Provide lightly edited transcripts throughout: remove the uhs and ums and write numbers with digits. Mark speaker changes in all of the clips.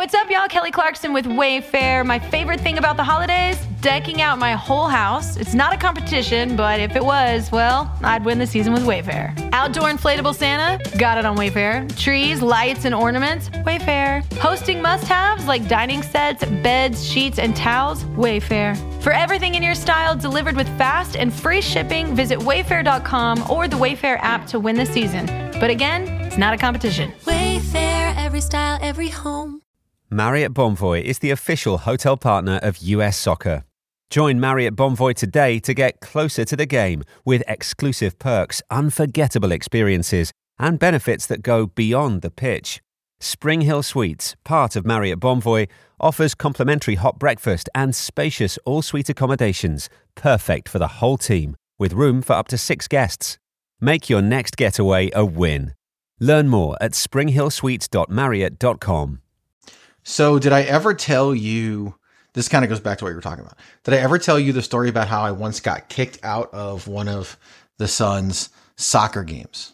Speaker 1: What's up, y'all? Kelly Clarkson with Wayfair. My favorite thing about the holidays? Decking out my whole house. It's not a competition, but if it was, well, I'd win the season with Wayfair. Outdoor inflatable Santa? Got it on Wayfair. Trees, lights, and ornaments? Wayfair. Hosting must-haves like dining sets, beds, sheets, and towels? Wayfair. For everything in your style delivered with fast and free shipping, visit wayfair.com or the Wayfair app to win the season. But again, it's not a competition.
Speaker 2: Wayfair, every style, every home.
Speaker 3: Marriott Bonvoy is the official hotel partner of US Soccer. Join Marriott Bonvoy today to get closer to the game with exclusive perks, unforgettable experiences, and benefits that go beyond the pitch. Spring Hill Suites, part of Marriott Bonvoy, offers complimentary hot breakfast and spacious all-suite accommodations, perfect for the whole team, with room for up to 6 guests. Make your next getaway a win. Learn more at springhillsuites.marriott.com.
Speaker 4: So did I ever tell you, this kind of goes back to what you were talking about. Did I ever tell you the story about how I once got kicked out of one of the Suns' soccer games?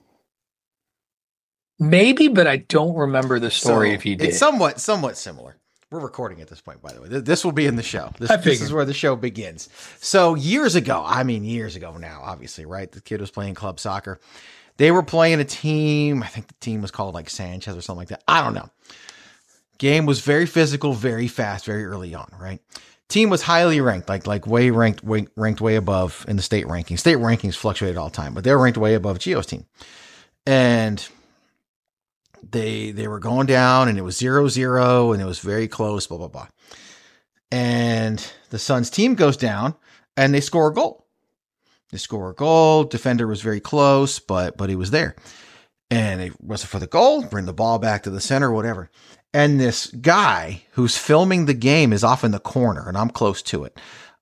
Speaker 5: Maybe, but I don't remember the story if you did.
Speaker 4: It's somewhat similar. We're recording at this point, by the way. This will be in the show. This is where the show begins. So years ago now, obviously, right? The kid was playing club soccer. They were playing a team. I think the team was called like Sanchez or something like that. I don't know. Game was very physical, very fast, very early on, right? Team was highly ranked, like way ranked way above in the state rankings. State rankings fluctuated all the time, but they were ranked way above Gio's team. And they were going down, and it was 0-0, and it was very close, blah, blah, blah. And the Suns team goes down, and they score a goal. Defender was very close, but he was there. And it wasn't for the goal, bring the ball back to the center, whatever. And this guy who's filming the game is off in the corner, and I'm close to it.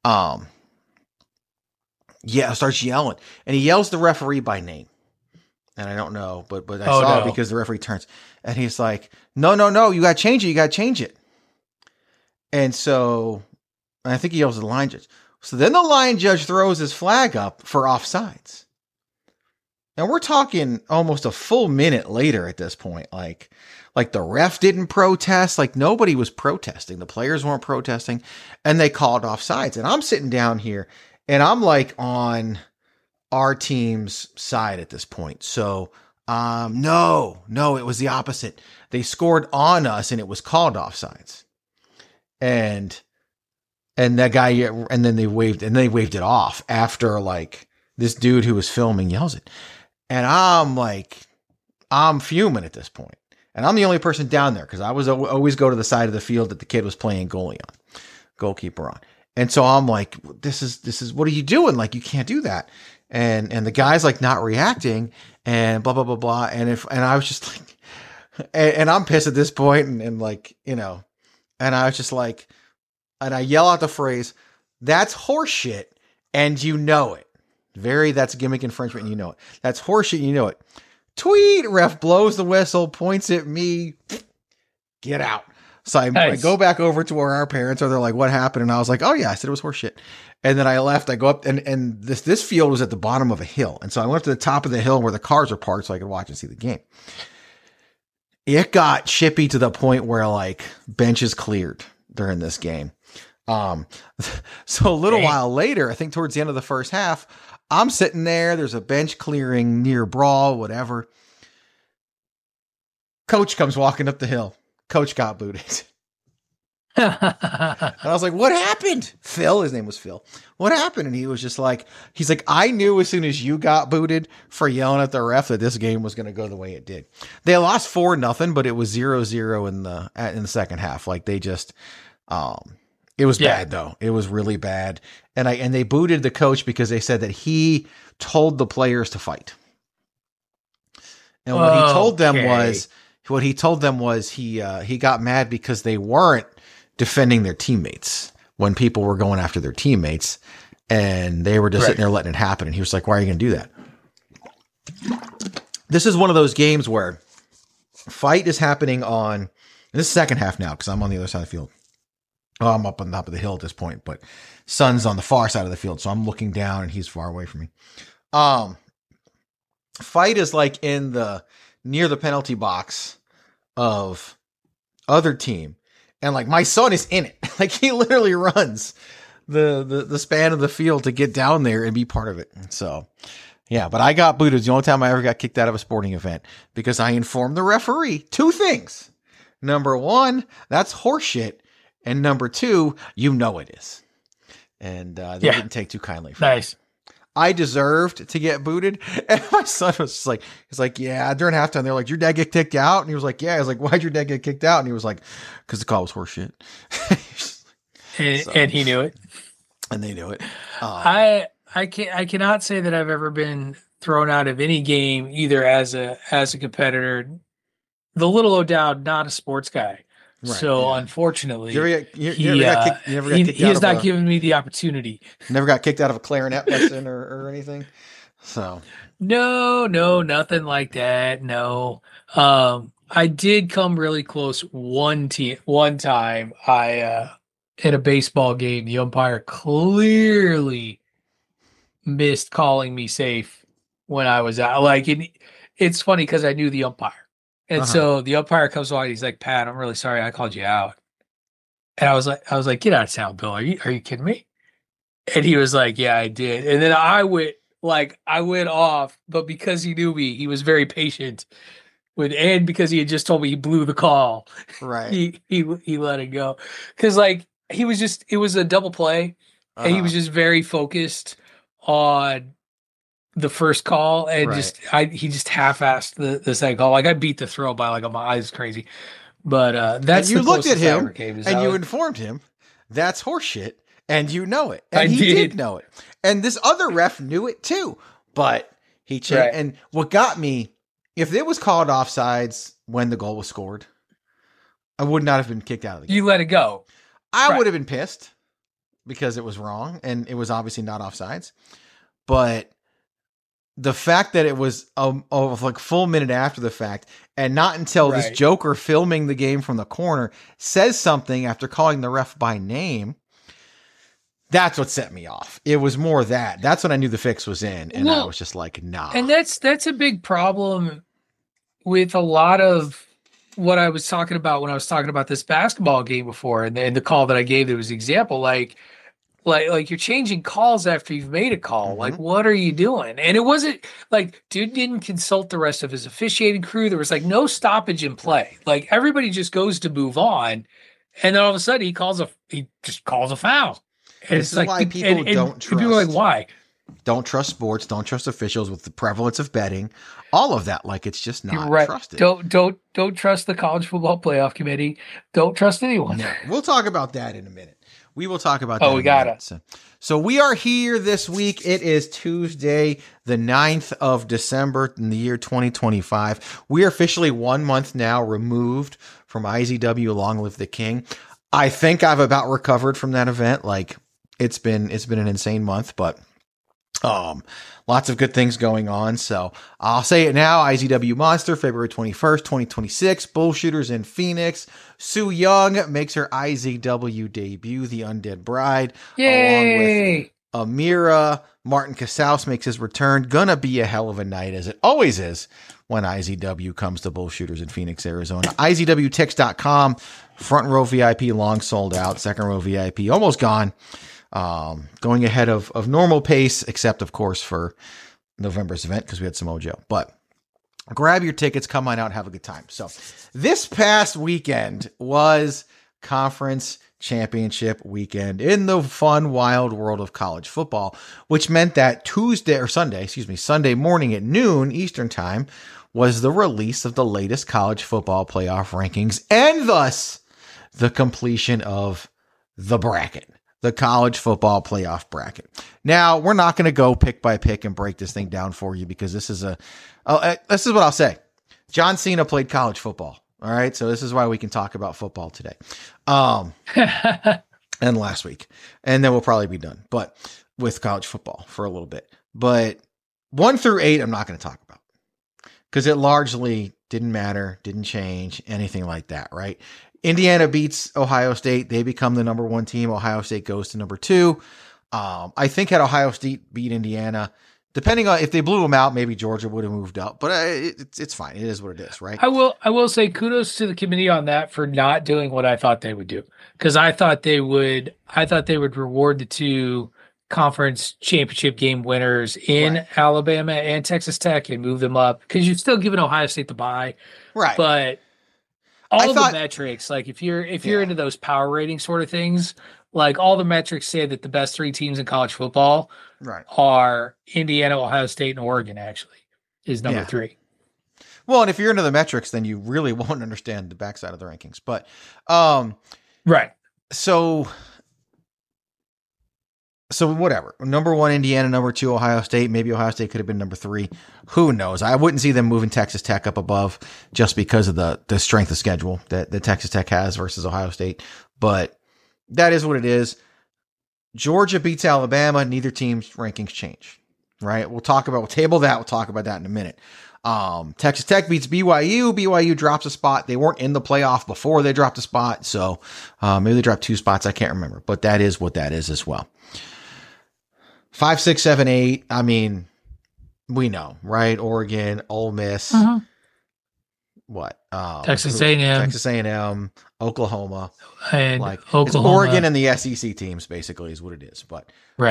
Speaker 4: Starts yelling, and he yells the referee by name. And I don't know, but I saw it because the referee turns, and he's like, no, you got to change it. And so I think he yells at the line judge. So then the line judge throws his flag up for offsides. And we're talking almost a full minute later at this point. Like the ref didn't protest. Like nobody was protesting. The players weren't protesting, and they called offsides. And I'm sitting down here, and I'm like on our team's side at this point. So, no, it was the opposite. They scored on us, and it was called offsides. And that guy, and then they waved it off after like this dude who was filming yells it. And I'm fuming at this point. And I'm the only person down there because I was always go to the side of the field that the kid was playing goalkeeper on. And so I'm like, this is, what are you doing? Like, you can't do that. And the guy's like not reacting and blah, blah, blah, blah. And I was just like, and I'm pissed at this point and like, you know, and I was just like, and I yell out the phrase, that's horseshit. And you know it. That's gimmick infringement, and you know it. That's horseshit, you know it. Tweet, ref blows the whistle, points at me, get out. So I go back over to where our parents are. They're like, what happened? And I was like, oh yeah, I said it was horseshit. And then I left. I go up, and this field was at the bottom of a hill. And so I went up to the top of the hill where the cars are parked so I could watch and see the game. It got chippy to the point where like benches cleared during this game. So a little while later, I think towards the end of the first half, I'm sitting there. There's a bench clearing near Brawl, whatever. Coach comes walking up the hill. Coach got booted. And I was like, what happened? Phil, his name was Phil. What happened? And he was just like, I knew as soon as you got booted for yelling at the ref that this game was going to go the way it did. They lost 4-0, but it was 0-0 in the second half. Like they just, it was bad though. It was really bad. And they booted the coach because they said that he told the players to fight. And what he told them was he got mad because they weren't defending their teammates when people were going after their teammates, and they were just sitting there letting it happen. And he was like, why are you going to do that? This is one of those games where fight is happening on, and this is second half now because I'm on the other side of the field. Oh, I'm up on top of the hill at this point, but Son's on the far side of the field. So I'm looking down and he's far away from me. Fight is like near the penalty box of other team. And like my son is in it. Like he literally runs the span of the field to get down there and be part of it. So yeah, but I got booted. It's the only time I ever got kicked out of a sporting event because I informed the referee 2 things. Number 1, that's horseshit. And number 2, you know it is. And they didn't take too kindly for it. I deserved to get booted. And my son was just like, he's like, yeah, during halftime, they're like, did your dad get kicked out? And he was like, yeah. I was like, why'd your dad get kicked out? And he was like, because the call was horseshit.
Speaker 5: And he knew it.
Speaker 4: And they knew it.
Speaker 5: I cannot say that I've ever been thrown out of any game, either as a competitor. The little O'Dowd, not a sports guy. Right, so unfortunately, he has not given me the opportunity.
Speaker 4: Never got kicked out of a clarinet lesson or anything. So
Speaker 5: no, nothing like that. No, I did come really close one time. In a baseball game, the umpire clearly missed calling me safe when I was out. Like it's funny because I knew the umpire. And so the umpire comes on, he's like, Pat, I'm really sorry I called you out. And I was like, get out of town, Bill. Are you kidding me? And he was like, yeah, I did. And then I went off, but because he knew me, he was very patient and because he had just told me he blew the call.
Speaker 4: Right.
Speaker 5: He let it go. Cause like it was a double play and he was just very focused on the first call and he just half-assed the second call. Like I beat the throw by like my eyes crazy, but that's
Speaker 4: and you looked at him and you informed him that's horseshit and you know it and he did know it and this other ref knew it too, but he changed. Right. And what got me, if it was called offsides when the goal was scored, I would not have been kicked out of the game.
Speaker 5: You let it go.
Speaker 4: I would have been pissed because it was wrong and it was obviously not offsides, but the fact that it was like full minute after the fact and not until this joker filming the game from the corner says something after calling the ref by name, that's what set me off. It was more that. That's when I knew the fix was in and I was just like, nah.
Speaker 5: And that's a big problem with a lot of what I was talking about when I was talking about this basketball game before and the call that I gave that was an example. Like you're changing calls after you've made a call. Mm-hmm. Like, what are you doing? And it wasn't like dude didn't consult the rest of his officiating crew. There was like no stoppage in play. Like everybody just goes to move on. And then all of a sudden he just calls a foul. And
Speaker 4: this is like, why people don't trust.
Speaker 5: People are like, why?
Speaker 4: Don't trust sports. Don't trust officials with the prevalence of betting. All of that. Like it's just not trusted.
Speaker 5: Don't trust the college football playoff committee. Don't trust anyone.
Speaker 4: No, we'll talk about that in a minute. We will talk about that.
Speaker 5: Oh, we got it.
Speaker 4: So we are here this week. It is Tuesday, the 9th of December in the year 2025. We are officially 1 month now removed from IZW Long Live the King. I think I've about recovered from that event. Like it's been an insane month, but lots of good things going on. So I'll say it now. IZW Monster, February 21st, 2026. Bullshooters in Phoenix. Sue Young makes her IZW debut, The Undead Bride.
Speaker 5: Yay!
Speaker 4: Along with Amira. Martin Casals makes his return. Gonna be a hell of a night, as it always is when IZW comes to Bullshooters in Phoenix, Arizona. IZWTix.com. Front row VIP long sold out. Second row VIP almost gone. Going ahead of normal pace, except of course for November's event because we had Samoa Joe. But grab your tickets, come on out, have a good time. So this past weekend was conference championship weekend in the fun, wild world of college football, which meant that Sunday morning at noon Eastern time was the release of the latest college football playoff rankings and thus the completion of the bracket. The college football playoff bracket. Now, we're not going to go pick by pick and break this thing down for you because this is what I'll say. John Cena played college football. All right. So this is why we can talk about football today. And last week. And then we'll probably be done, but with college football for a little bit. But 1 through 8, I'm not going to talk about because it largely didn't matter, didn't change, anything like that. Right. Indiana beats Ohio State. They become the number 1 team. Ohio State goes to number 2. I think had Ohio State beat Indiana, Depending on if they blew them out, maybe Georgia would have moved up, but it's fine. It is what it is, right?
Speaker 5: I will say kudos to the committee on that for not doing what I thought they would do, because I thought they would reward the two conference championship game winners in Alabama and Texas Tech and move them up, because you're still giving Ohio State the bye,
Speaker 4: right?
Speaker 5: But all the metrics, like if you're into those power rating sort of things, like all the metrics say that the best three teams in college football are Indiana, Ohio State, and Oregon, actually, is number 3.
Speaker 4: Well, and if you're into the metrics, then you really won't understand the backside of the rankings. But
Speaker 5: right.
Speaker 4: So whatever. Number 1, Indiana. Number 2, Ohio State. Maybe Ohio State could have been number 3. Who knows? I wouldn't see them moving Texas Tech up above just because of the strength of schedule that Texas Tech has versus Ohio State. But that is what it is. Georgia beats Alabama. Neither team's rankings change, right? We'll table that. We'll talk about that in a minute. Texas Tech beats BYU. BYU drops a spot. They weren't in the playoff before they dropped a spot. So, maybe they dropped 2 spots. I can't remember, but that is what that is as well. 5, 6, 7, 8. I mean, we know, right? Oregon, Ole Miss, what?
Speaker 5: Texas
Speaker 4: A&M, Oklahoma,
Speaker 5: and
Speaker 4: Oklahoma. It's Oregon and the SEC teams basically is what it is. But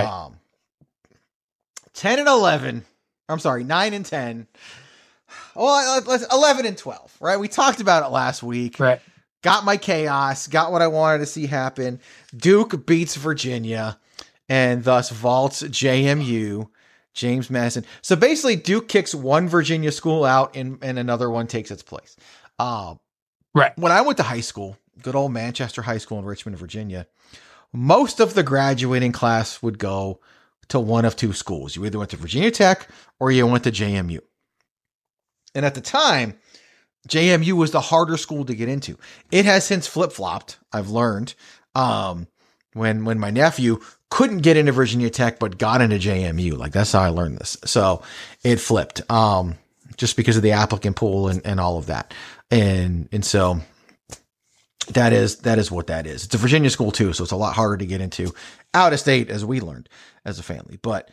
Speaker 4: 10 and 11. I'm sorry, 9 and 10. Well, let's 11 and 12. Right? We talked about it last week.
Speaker 5: Right.
Speaker 4: Got my chaos. Got what I wanted to see happen. Duke beats Virginia, and thus vaults JMU. James Madison. So basically, Duke kicks one Virginia school out and another one takes its place. When I went to high school, good old Manchester High School in Richmond, Virginia, most of the graduating class would go to one of 2 schools. You either went to Virginia Tech or you went to JMU. And at the time, JMU was the harder school to get into. It has since flip-flopped, I've learned. When my nephew couldn't get into Virginia Tech, but got into JMU. Like, that's how I learned this. So it flipped, just because of the applicant pool and all of that. And so that is what that is. It's a Virginia school too. So it's a lot harder to get into out of state, as we learned as a family. But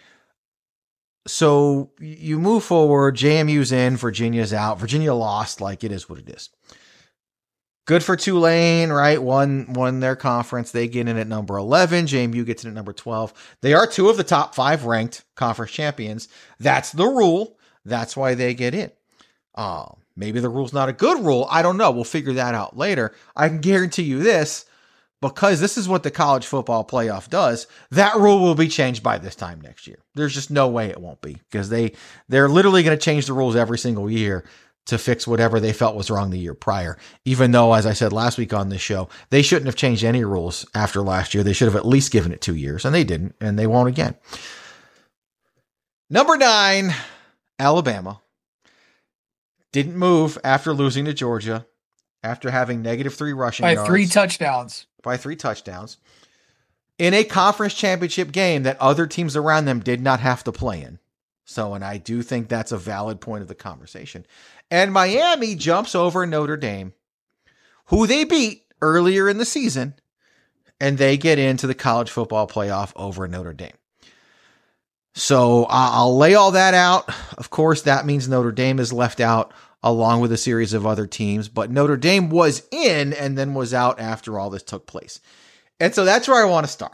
Speaker 4: so you move forward, JMU's in, Virginia's out. Virginia lost. Like, it is what it is. Good for Tulane, right? Won their conference. They get in at number 11. JMU gets in at number 12. They are 2 of the top 5 ranked conference champions. That's the rule. That's why they get in. Maybe the rule's not a good rule. I don't know. We'll figure that out later. I can guarantee you this, because this is what the college football playoff does. That rule will be changed by this time next year. There's just no way it won't be, because they're literally going to change the rules every single year to fix whatever they felt was wrong the year prior. Even though, as I said last week on this show, they shouldn't have changed any rules after last year. They should have at least given it 2 years, and they didn't, and they won't again. Number 9, Alabama. Didn't move after losing to Georgia, after having -3 rushing yards.
Speaker 5: By 3 touchdowns.
Speaker 4: By 3 touchdowns. In a conference championship game that other teams around them did not have to play in. So, and I do think that's a valid point of the conversation. And Miami jumps over Notre Dame, who they beat earlier in the season, and they get into the college football playoff over Notre Dame. So I'll lay all that out. Of course, that means Notre Dame is left out along with a series of other teams, but Notre Dame was in and then was out after all this took place. And so that's where I want to start.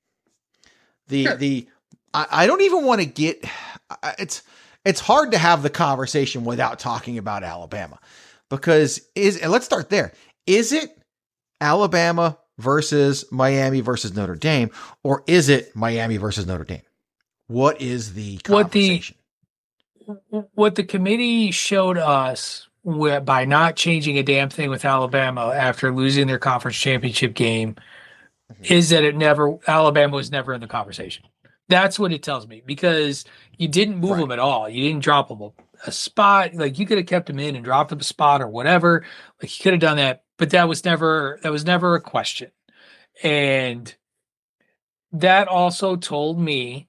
Speaker 4: I don't even want to get, it's hard to have the conversation without talking about Alabama, because and let's start there. Is it Alabama versus Miami versus Notre Dame, or is it Miami versus Notre Dame? What is the conversation?
Speaker 5: What the committee showed us by not changing a damn thing with Alabama after losing their conference championship game is that Alabama was never in the conversation. That's what it tells me, because you didn't move them at all. You didn't drop them a spot. Like, you could have kept them in and dropped them a spot or whatever. Like, you could have done that, but that was never a question. And that also told me,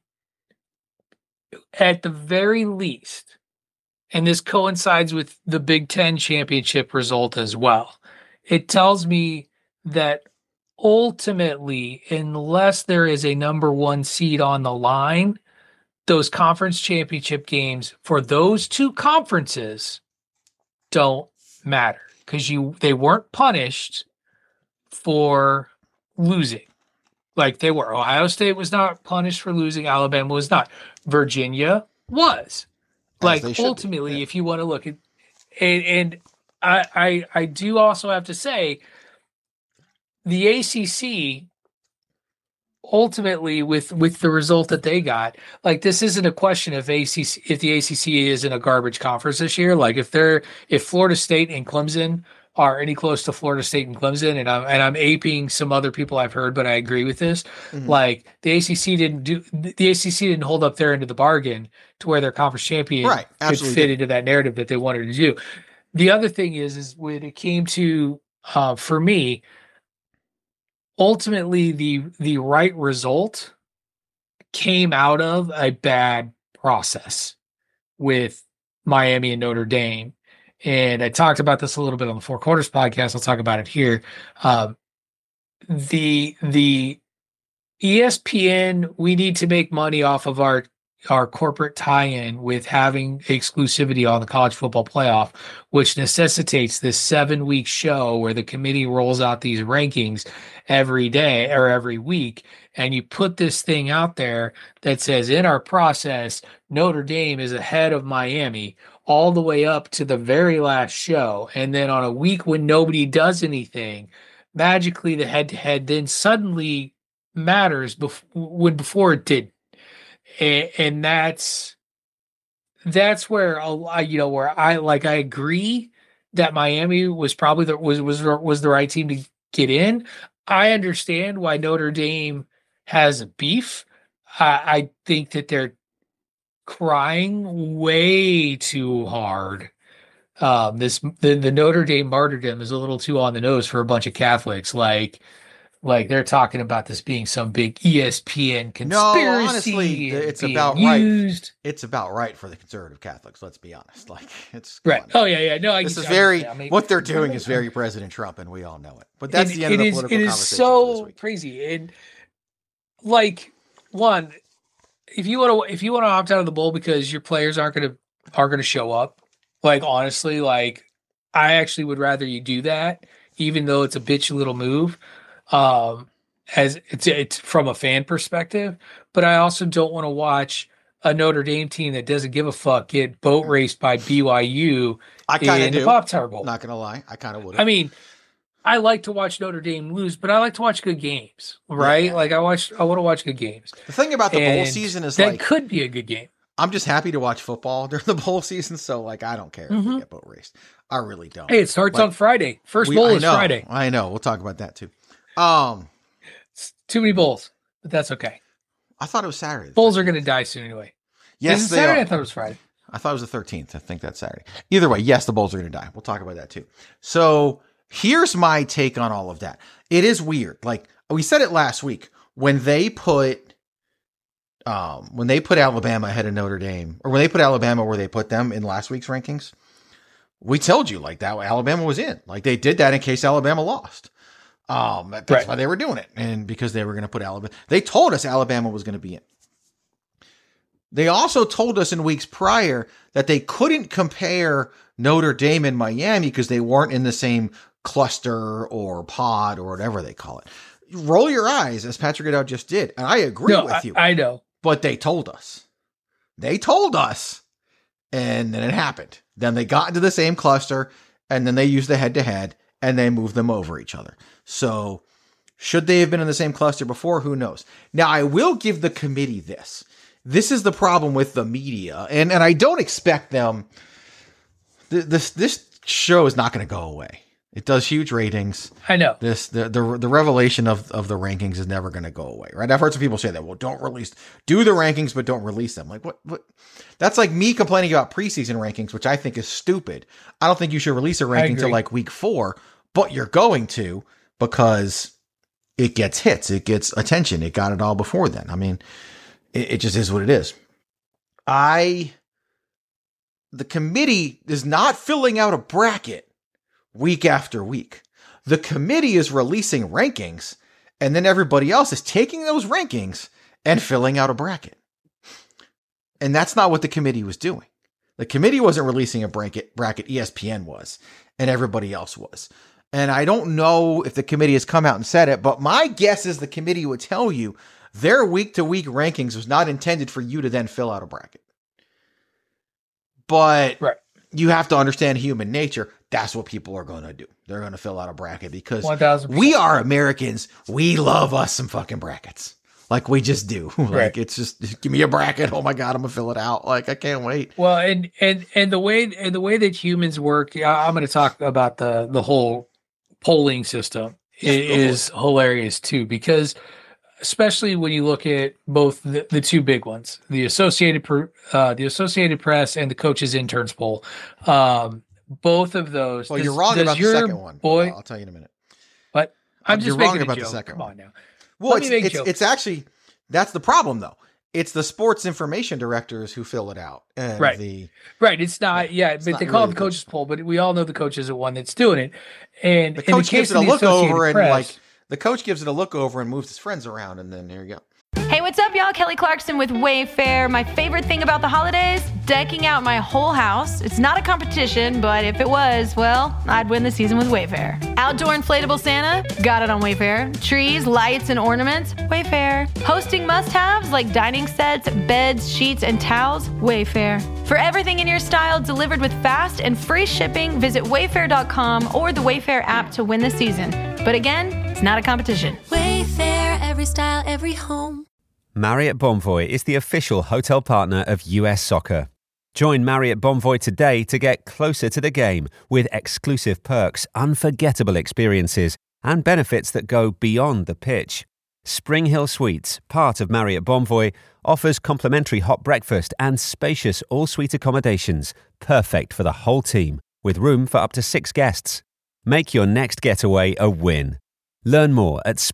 Speaker 5: at the very least, and this coincides with the Big Ten championship result as well, it tells me that ultimately, unless there is a number 1 seed on the line, those conference championship games for those two conferences don't matter because they weren't punished for losing. Like they were. Ohio State was not punished for losing. Alabama was not. Virginia was. Like ultimately, if you want to look at, and I do also have to say, the ACC ultimately with the result that they got, like this isn't a question of if the ACC isn't a garbage conference this year. Like if Florida State and Clemson are any close to Florida State and Clemson, and I'm aping some other people I've heard, but I agree with this. Mm-hmm. Like the ACC didn't hold up their end of the bargain to where their conference champion could fit into that narrative that they wanted to do. The other thing is when it came to for me, ultimately the right result came out of a bad process with Miami and Notre Dame. And I talked about this a little bit on the Four Quarters podcast. I'll talk about it here. The ESPN, we need to make money off of our corporate tie-in with having exclusivity on the college football playoff, which necessitates this 7-week show where the committee rolls out these rankings every day or every week. And you put this thing out there that says in our process, Notre Dame is ahead of Miami all the way up to the very last show. And then on a week when nobody does anything, magically the head-to-head then suddenly matters when before it didn't. And that's where where I agree that Miami was probably was the right team to get in. I understand why Notre Dame has a beef. I think that they're crying way too hard. The Notre Dame martyrdom is a little too on the nose for a bunch of Catholics. Like they're talking about this being some big ESPN conspiracy.
Speaker 4: No, honestly, it's about used. Right. It's about right for the conservative Catholics. Let's be honest. Like it's
Speaker 5: right. Oh yeah. No,
Speaker 4: this is very. What they're doing is very President Trump, and we all know it. But that's the end of the political conversation. It is
Speaker 5: so crazy, and like one, if you want to opt out of the bowl because your players aren't going to show up, like honestly, like I actually would rather you do that, even though it's a bitch little move. As it's from a fan perspective, but I also don't want to watch a Notre Dame team that doesn't give a fuck get boat raced by BYU in the Pop-Tart Bowl.
Speaker 4: Not gonna lie, I kind of would.
Speaker 5: I mean, I like to watch Notre Dame lose, but I like to watch good games, right? Yeah. Like I want to watch good games.
Speaker 4: The thing about the bowl season is
Speaker 5: that could be a good game.
Speaker 4: I'm just happy to watch football during the bowl season, so like I don't care if we get boat raced. I really don't.
Speaker 5: Hey, it starts on Friday. First bowl is Friday.
Speaker 4: I know. We'll talk about that too.
Speaker 5: It's too many bowls, but that's okay.
Speaker 4: I thought it was Saturday.
Speaker 5: Bowls are going to die soon anyway.
Speaker 4: Yes,
Speaker 5: they Saturday? Are. I thought it was Friday.
Speaker 4: I thought it was the 13th. I think that's Saturday. Either way, yes, the bowls are going to die. We'll talk about that too. So here's my take on all of that. It is weird. Like we said it last week when they put Alabama ahead of Notre Dame, or when they put Alabama where they put them in last week's rankings. We told you like that Alabama was in. Like they did that in case Alabama lost. That's why they were doing it. And because they were going to put Alabama, they told us Alabama was going to be in. They also told us in weeks prior that they couldn't compare Notre Dame and Miami because they weren't in the same cluster or pod or whatever they call it. Roll your eyes as Patrick Goodell just did. And I agree with you.
Speaker 5: I know.
Speaker 4: But they told us. They told us. And then it happened. Then they got into the same cluster and then they used the head-to-head and they moved them over each other. So should they have been in the same cluster before? Who knows? Now, I will give the committee this. This is the problem with the media. And I don't expect them. This show is not going to go away. It does huge ratings.
Speaker 5: I know.
Speaker 4: The revelation of the rankings is never going to go away, right? I've heard some people say that. Well, do the rankings, but don't release them. Like what? That's like me complaining about preseason rankings, which I think is stupid. I don't think you should release a ranking till like week 4, but you're going to because it gets hits, it gets attention. It got it all before then. I mean, it just is what it is. The committee is not filling out a bracket week after week. The committee is releasing rankings, and then everybody else is taking those rankings and filling out a bracket. And that's not what the committee was doing. The committee wasn't releasing a bracket, ESPN was, and everybody else was. And I don't know if the committee has come out and said it, but my guess is the committee would tell you their week-to-week rankings was not intended for you to then fill out a bracket. But you have to understand human nature. That's what people are going to do. They're going to fill out a bracket because
Speaker 5: 1000%.
Speaker 4: We are Americans. We love us some fucking brackets. Like we just do. Like it's just give me a bracket. Oh my God, I'm gonna fill it out. Like I can't wait.
Speaker 5: Well, and the way that humans work, I'm going to talk about the whole polling system is hilarious too, because especially when you look at both the two big ones, the Associated Press and the Coaches Interns poll, both of those.
Speaker 4: Well, you're wrong about the second one.
Speaker 5: Boy,
Speaker 4: I'll tell you in a minute.
Speaker 5: But I'm just making
Speaker 4: wrong about
Speaker 5: a joke.
Speaker 4: the second one.
Speaker 5: Come on now.
Speaker 4: Well, it's actually, that's the problem though. It's the sports information directors who fill it out. And
Speaker 5: right. It's not, but they call it the coaches poll, but we all know the coach is the one that's doing it. And
Speaker 4: the coach gives it a look over and like the coach gives it a look over and moves his friends around. And then there you go.
Speaker 1: Hey, what's up, y'all? Kelly Clarkson with Wayfair. My favorite thing about the holidays, decking out my whole house. It's not a competition, but if it was, well, I'd win the season with Wayfair. Outdoor inflatable Santa, got it on Wayfair. Trees, lights, and ornaments, Wayfair. Hosting must-haves like dining sets, beds, sheets, and towels, Wayfair. For everything in your style delivered with fast and free shipping, visit wayfair.com or the Wayfair app to win the season. But again, it's not a competition.
Speaker 2: Wayfair, every style, every home.
Speaker 3: Marriott Bonvoy is the official hotel partner of US Soccer. Join Marriott Bonvoy today to get closer to the game with exclusive perks, unforgettable experiences, and benefits that go beyond the pitch. Spring Hill Suites, part of Marriott Bonvoy, offers complimentary hot breakfast and spacious all-suite accommodations, perfect for the whole team, with room for up to 6 guests. Make your next getaway a win. Learn more at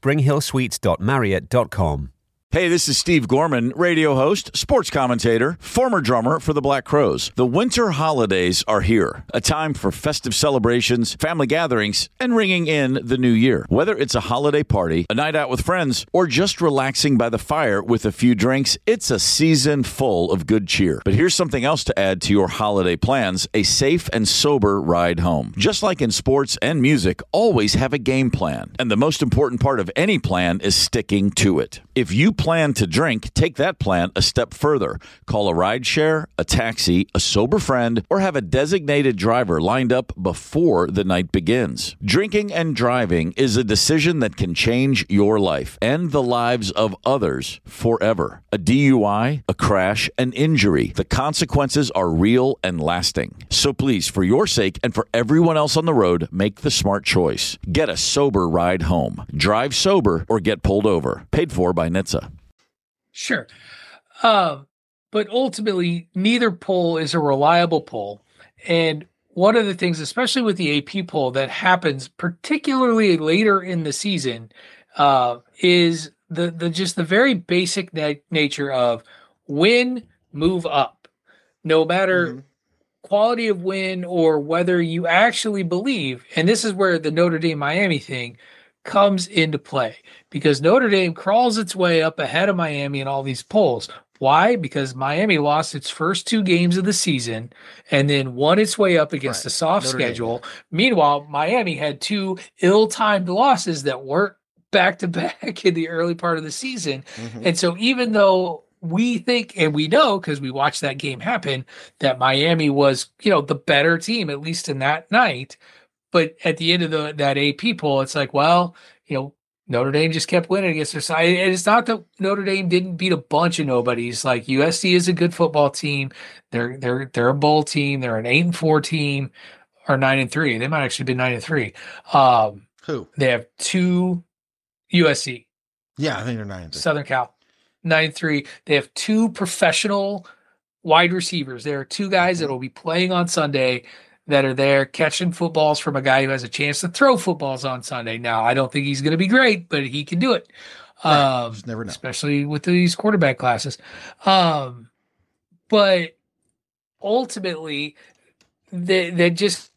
Speaker 3: springhillsuites.marriott.com.
Speaker 6: Hey, this is Steve Gorman, radio host, sports commentator, former drummer for the Black Crowes. The winter holidays are here, a time for festive celebrations, family gatherings, and ringing in the new year. Whether it's a holiday party, a night out with friends, or just relaxing by the fire with a few drinks, it's a season full of good cheer. But here's something else to add to your holiday plans, a safe and sober ride home. Just like in sports and music, always have a game plan. And the most important part of any plan is sticking to it. If you plan to drink, take that plan a step further. Call a rideshare, a taxi, a sober friend, or have a designated driver lined up before the night begins. Drinking and driving is a decision that can change your life and the lives of others forever. A DUI, a crash, an injury. The consequences are real and lasting. So please, for your sake and for everyone else on the road, make the smart choice. Get a sober ride home. Drive sober or get pulled over. Paid for by NHTSA.
Speaker 5: Sure. But ultimately, neither poll is a reliable poll. And one of the things, especially with the AP poll, that happens particularly later in the season is the very basic nature of win, move up. No matter quality of win or whether you actually believe, and this is where the Notre Dame Miami thing comes into play, because Notre Dame crawls its way up ahead of Miami in all these polls. Why? Because Miami lost its first 2 games of the season and then won its way up against a soft schedule. Meanwhile, Miami had 2 ill-timed losses that weren't back-to-back in the early part of the season. And so even though we think, and we know because we watched that game happen, that Miami was, the better team, at least in that night, but at the end of that AP poll, it's like, well, Notre Dame just kept winning against their side. And it's not that Notre Dame didn't beat a bunch of nobodies. Like USC is a good football team. They're a bowl team. They're an 8-4 team, or 9-3. They might actually be 9-3.
Speaker 4: Who?
Speaker 5: They have 2 USC.
Speaker 4: Yeah, I think they're 9-3.
Speaker 5: Southern Cal, 9-3. They have 2 professional wide receivers. There are 2 guys that will be playing on Sunday that are there catching footballs from a guy who has a chance to throw footballs on Sunday. Now, I don't think he's going to be great, but he can do it.
Speaker 4: Just never know.
Speaker 5: Especially with these quarterback classes. But ultimately, they just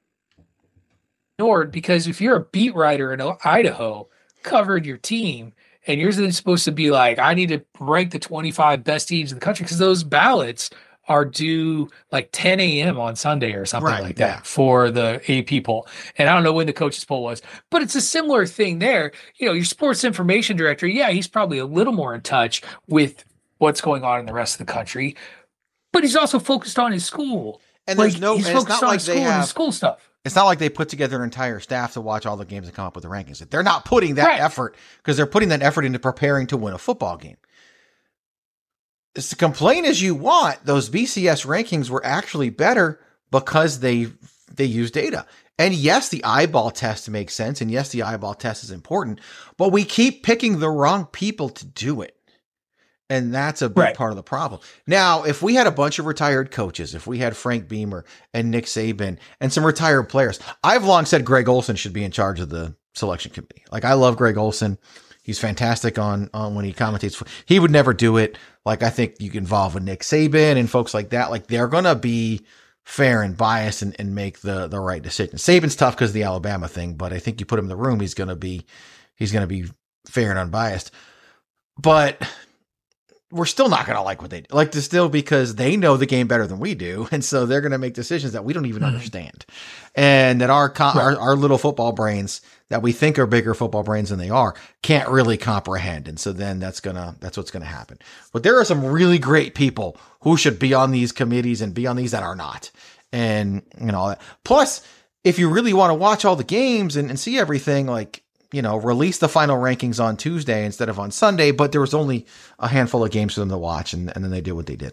Speaker 5: ignored, because if you're a beat writer in Idaho, covered your team, and you're then supposed to be like, I need to rank the 25 best teams in the country, because those ballots are due like 10 a.m. on Sunday or something like that for the AP poll. And I don't know when the coaches poll was, but it's a similar thing there. Your sports information director, he's probably a little more in touch with what's going on in the rest of the country, but he's also focused on his school.
Speaker 4: And there's he's focused on like
Speaker 5: school and school stuff.
Speaker 4: It's not like they put together an entire staff to watch all the games and come up with the rankings. They're not putting that effort, because they're putting that effort into preparing to win a football game. As to complain as you want, those BCS rankings were actually better because they use data. And yes, the eyeball test makes sense. And yes, the eyeball test is important, but we keep picking the wrong people to do it. And that's a big part of the problem. Now, if we had a bunch of retired coaches, if we had Frank Beamer and Nick Saban and some retired players, I've long said Greg Olson should be in charge of the selection committee. Like, I love Greg Olson. He's fantastic on when he commentates. He would never do it. Like, I think you can involve with Nick Saban and folks like that. Like, they're going to be fair and biased and make the right decision. Saban's tough because of the Alabama thing, but I think you put him in the room, he's going to be fair and unbiased. But we're still not going to like what they do. Like, to still, because they know the game better than we do. And so they're going to make decisions that we don't even understand. And that our little football brains that we think are bigger football brains than they are can't really comprehend. And so then that's what's going to happen. But there are some really great people who should be on these committees and be on these that are not. And all that. Plus, if you really want to watch all the games and see everything, like, release the final rankings on Tuesday instead of on Sunday, but there was only a handful of games for them to watch, and then they did what they did.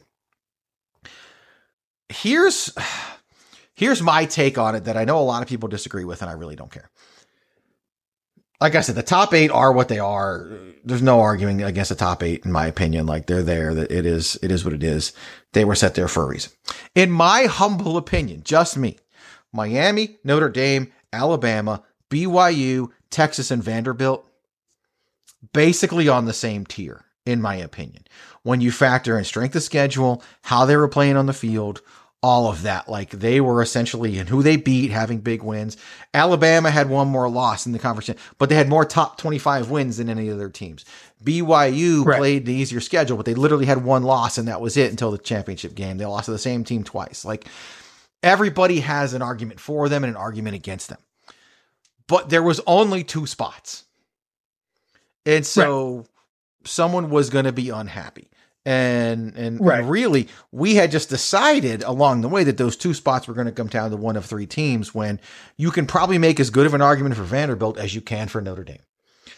Speaker 4: Here's my take on it that I know a lot of people disagree with, and I really don't care. Like I said, the top 8 are what they are. There's no arguing against the top 8, in my opinion. Like, they're there. That it is what it is. They were set there for a reason. In my humble opinion, just me, Miami, Notre Dame, Alabama, BYU, Texas, and Vanderbilt, basically on the same tier, in my opinion. When you factor in strength of schedule, how they were playing on the field, all of that, like, they were essentially, and who they beat, having big wins. Alabama had one more loss in the conference, but they had more top 25 wins than any of their teams. BYU played the easier schedule, but they literally had one loss, and that was it until the championship game. They lost to the same team twice. Like, everybody has an argument for them and an argument against them. But there was only 2 spots. And so someone was going to be unhappy. And really, we had just decided along the way that those 2 spots were going to come down to one of 3 teams, when you can probably make as good of an argument for Vanderbilt as you can for Notre Dame.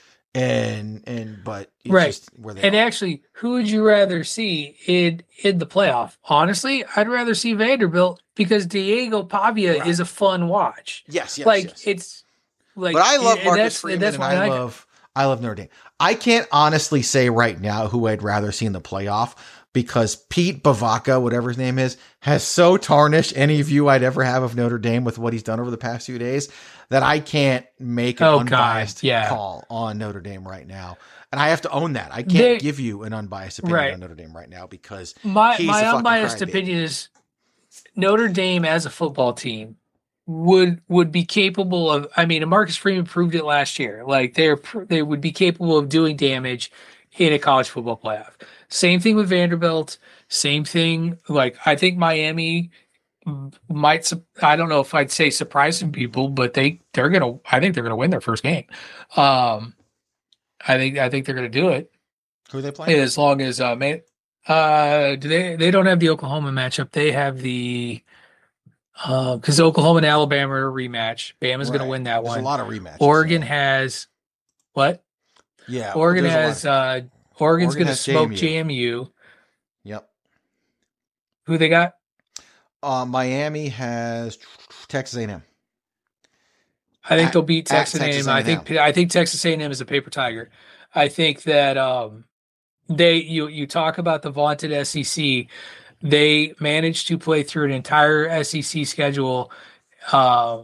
Speaker 4: But just where they are.
Speaker 5: Actually, who would you rather see in the playoff? Honestly, I'd rather see Vanderbilt, because Diego Pavia is a fun watch.
Speaker 4: Yes.
Speaker 5: It's like,
Speaker 4: but I love Marcus Freeman, and I love Notre Dame. I can't honestly say right now who I'd rather see in the playoff, because Pete Bavacca, whatever his name is, has so tarnished any view I'd ever have of Notre Dame with what he's done over the past few days, that I can't make an unbiased call on Notre Dame right now. And I have to own that. I can't give you an unbiased opinion on Notre Dame right now, because
Speaker 5: my unbiased opinion is Notre Dame as a football team would be capable of, and Marcus Freeman proved it last year. Like, they would be capable of doing damage in a college football playoff. Same thing with Vanderbilt. Same thing. Like, I think Miami might, I don't know if I'd say surprise some people, but I think they're going to win their first game. I think they're going to do it.
Speaker 4: Who are they playing?
Speaker 5: As long as, they don't have the Oklahoma matchup. They have the, because Oklahoma and Alabama are a rematch. Bama's going to win that one.
Speaker 4: There's a lot of rematches.
Speaker 5: Oregon has what?
Speaker 4: Yeah,
Speaker 5: Oregon has. Oregon's going to smoke JMU.
Speaker 4: Yep.
Speaker 5: Who they got?
Speaker 4: Miami has Texas A&M.
Speaker 5: I think they'll beat Texas A&M. I think Texas A&M is a paper tiger. I think that you talk about the vaunted SEC. They managed to play through an entire SEC schedule, and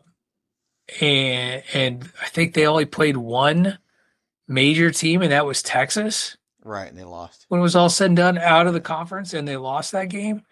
Speaker 5: I think they only played one major team, and that was Texas.
Speaker 4: Right, and they lost.
Speaker 5: When it was all said and done, out of the conference, and they lost that game.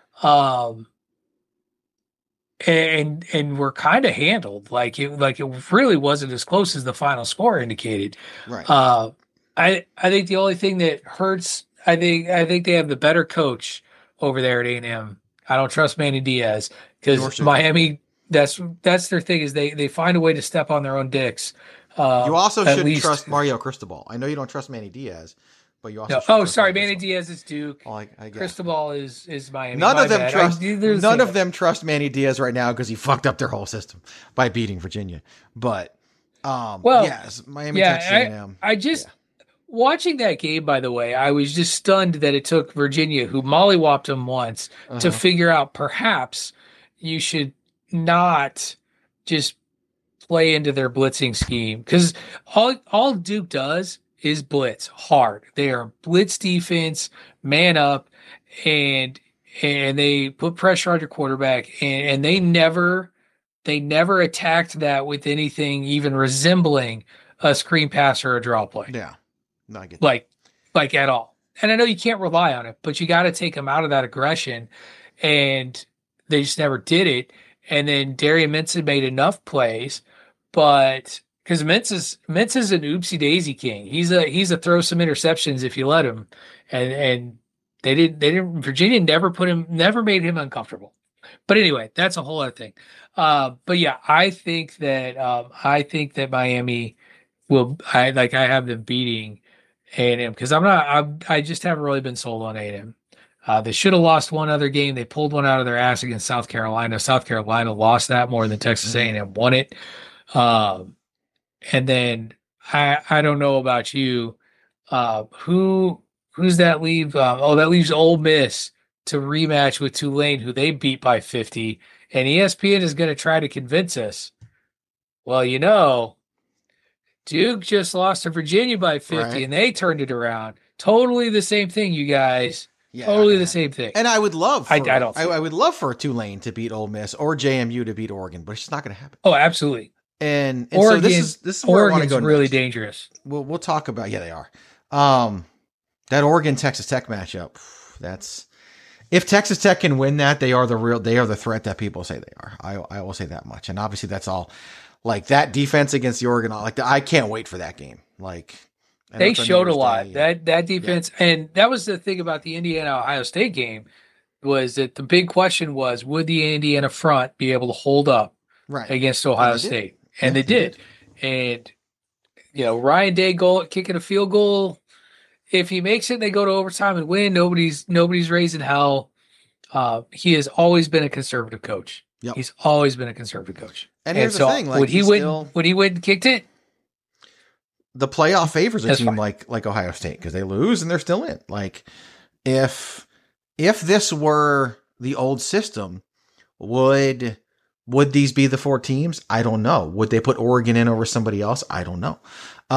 Speaker 5: And were kind of handled. Like it really wasn't as close as the final score indicated.
Speaker 4: Right.
Speaker 5: I think the only thing that hurts, I think they have the better coach over there at A&M. I don't trust Manny Diaz because Miami. That's their thing is they find a way to step on their own dicks.
Speaker 4: You also shouldn't trust Mario Cristobal. I know you don't trust Manny Diaz, but you also
Speaker 5: Manny Diaz is Duke.
Speaker 4: I guess.
Speaker 5: Cristobal is Miami.
Speaker 4: None of them trust Manny Diaz right now because he fucked up their whole system by beating Virginia. But yes, Miami, Texas A&M.
Speaker 5: Watching that game, by the way, I was just stunned that it took Virginia, who mollywopped them once, to figure out perhaps you should not just play into their blitzing scheme, because all Duke does is blitz hard. They are blitz defense, man up, and they put pressure on your quarterback, and they never attacked that with anything even resembling a screen pass or a draw play.
Speaker 4: Yeah, no, I get
Speaker 5: that. like at all. And I know you can't rely on it, but you got to take them out of that aggression, and they just never did it. And then Darian Minson made enough plays, but because Mintz is an oopsie daisy king. He's a throw some interceptions if you let him, and they didn't. Virginia never made him uncomfortable. But anyway, that's a whole other thing. But yeah, I think that Miami will. I have them beating A&M because I just haven't really been sold on A&M. They should have lost one other game. They pulled one out of their ass against South Carolina. South Carolina lost that more than Texas A&M won it. And then I don't know about you. Who's that leave? That leaves Ole Miss to rematch with Tulane, who they beat by 50. And ESPN is going to try to convince us. Well, Duke just lost to Virginia by 50, and they turned it around. Totally the same thing, you guys. Yeah, totally the same thing.
Speaker 4: And I would love I would love for Tulane to beat Ole Miss or JMU to beat Oregon, but it's just not going to happen.
Speaker 5: Oh, absolutely.
Speaker 4: And Oregon, so this is where
Speaker 5: Oregon's
Speaker 4: I want to go
Speaker 5: really
Speaker 4: next.
Speaker 5: Dangerous.
Speaker 4: We'll talk about they are. That Oregon Texas Tech matchup. That's if Texas Tech can win that, they are the threat that people say they are. I will say that much. And obviously that's all like that defense against the Oregon. I can't wait for that game.
Speaker 5: They showed a lot. That defense, and that was the thing about the Indiana-Ohio State game, was that the big question was, would the Indiana front be able to hold up against Ohio State? And they did. And, Ryan Day kicking a field goal, if he makes it, they go to overtime and win. Nobody's raising hell. He has always been a conservative coach.
Speaker 4: Yep.
Speaker 5: He's always been a conservative coach.
Speaker 4: And here's the thing.
Speaker 5: When he went and kicked it,
Speaker 4: the playoff favors a team like Ohio State because they lose and they're still in. If this were the old system, would these be the 4 teams? I don't know. Would they put Oregon in over somebody else? I don't know.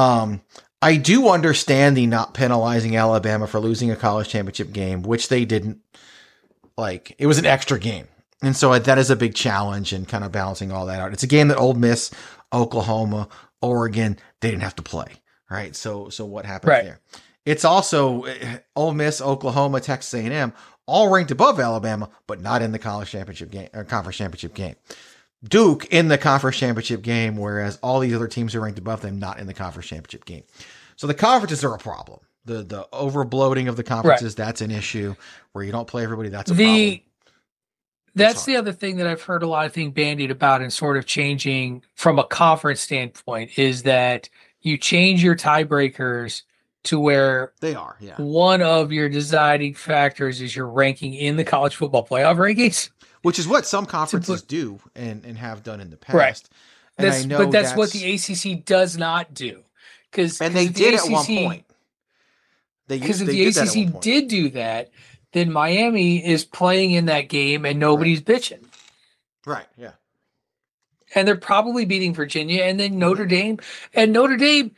Speaker 4: I do understand the not penalizing Alabama for losing a college championship game, which they didn't. It was an extra game. And so that is a big challenge and kind of balancing all that out. It's a game that Ole Miss, Oklahoma, Oregon, they didn't have to play, right? So what happens there? It's also Ole Miss, Oklahoma, Texas A&M, all ranked above Alabama, but not in the college championship game or conference championship game. Duke in the conference championship game, whereas all these other teams are ranked above them, not in the conference championship game. So the conferences are a problem. The over bloating of the conferences, that's an issue. Where you don't play everybody, that's a problem.
Speaker 5: That's the other thing that I've heard a lot of things bandied about and sort of changing from a conference standpoint is that you change your tiebreakers to where
Speaker 4: they are. Yeah.
Speaker 5: One of your deciding factors is your ranking in the college football playoff rankings,
Speaker 4: which is what some conferences do and have done in the past.
Speaker 5: Right.
Speaker 4: And
Speaker 5: that's what the ACC does not do.
Speaker 4: And they did at one point.
Speaker 5: Because if the ACC did do that, then Miami is playing in that game and nobody's bitching.
Speaker 4: Right, yeah.
Speaker 5: And they're probably beating Virginia and then Notre Dame. And Notre Dame,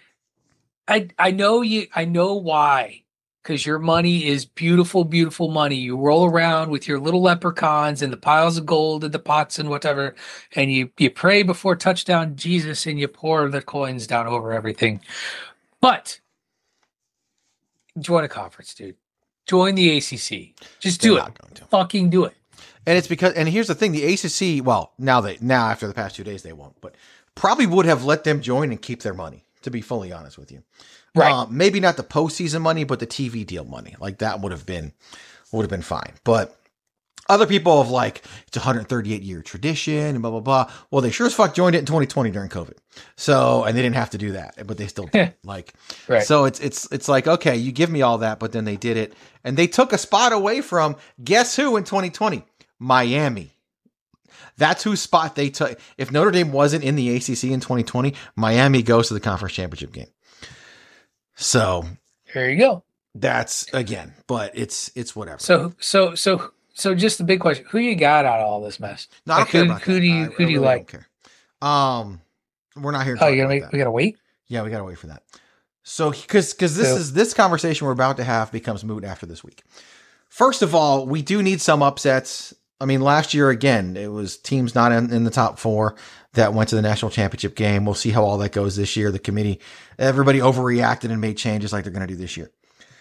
Speaker 5: I know why. Because your money is beautiful, beautiful money. You roll around with your little leprechauns and the piles of gold and the pots and whatever, and you pray before touchdown Jesus and you pour the coins down over everything. But join a conference, dude. Join the ACC. Just do it. Fucking do it.
Speaker 4: And it's because, and here's the thing, the ACC, well, now after the past 2 days they won't, but probably would have let them join and keep their money to be fully honest with you.
Speaker 5: Right.
Speaker 4: Maybe not the postseason money, but the TV deal money. Like that would have been fine. But other people have like, it's a 138-year tradition and blah, blah, blah. Well, they sure as fuck joined it in 2020 during COVID. So, and they didn't have to do that, but they still did. Like, right. So it's like, okay, you give me all that, but then they did it. And they took a spot away from, guess who in 2020? Miami. That's whose spot they took. If Notre Dame wasn't in the ACC in 2020, Miami goes to the conference championship game. So
Speaker 5: there you go.
Speaker 4: That's again, but it's whatever.
Speaker 5: So just the big question: who you got out of all this mess?
Speaker 4: No, I don't care about that.
Speaker 5: Who do you like?
Speaker 4: Don't care. We're not here. To
Speaker 5: we gotta wait.
Speaker 4: Yeah, we gotta wait for that. So because this conversation we're about to have becomes moot after this week. First of all, we do need some upsets. I mean, last year, again, it was teams not in the top 4 that went to the national championship game. We'll see how all that goes this year. The committee, everybody overreacted and made changes like they're going to do this year.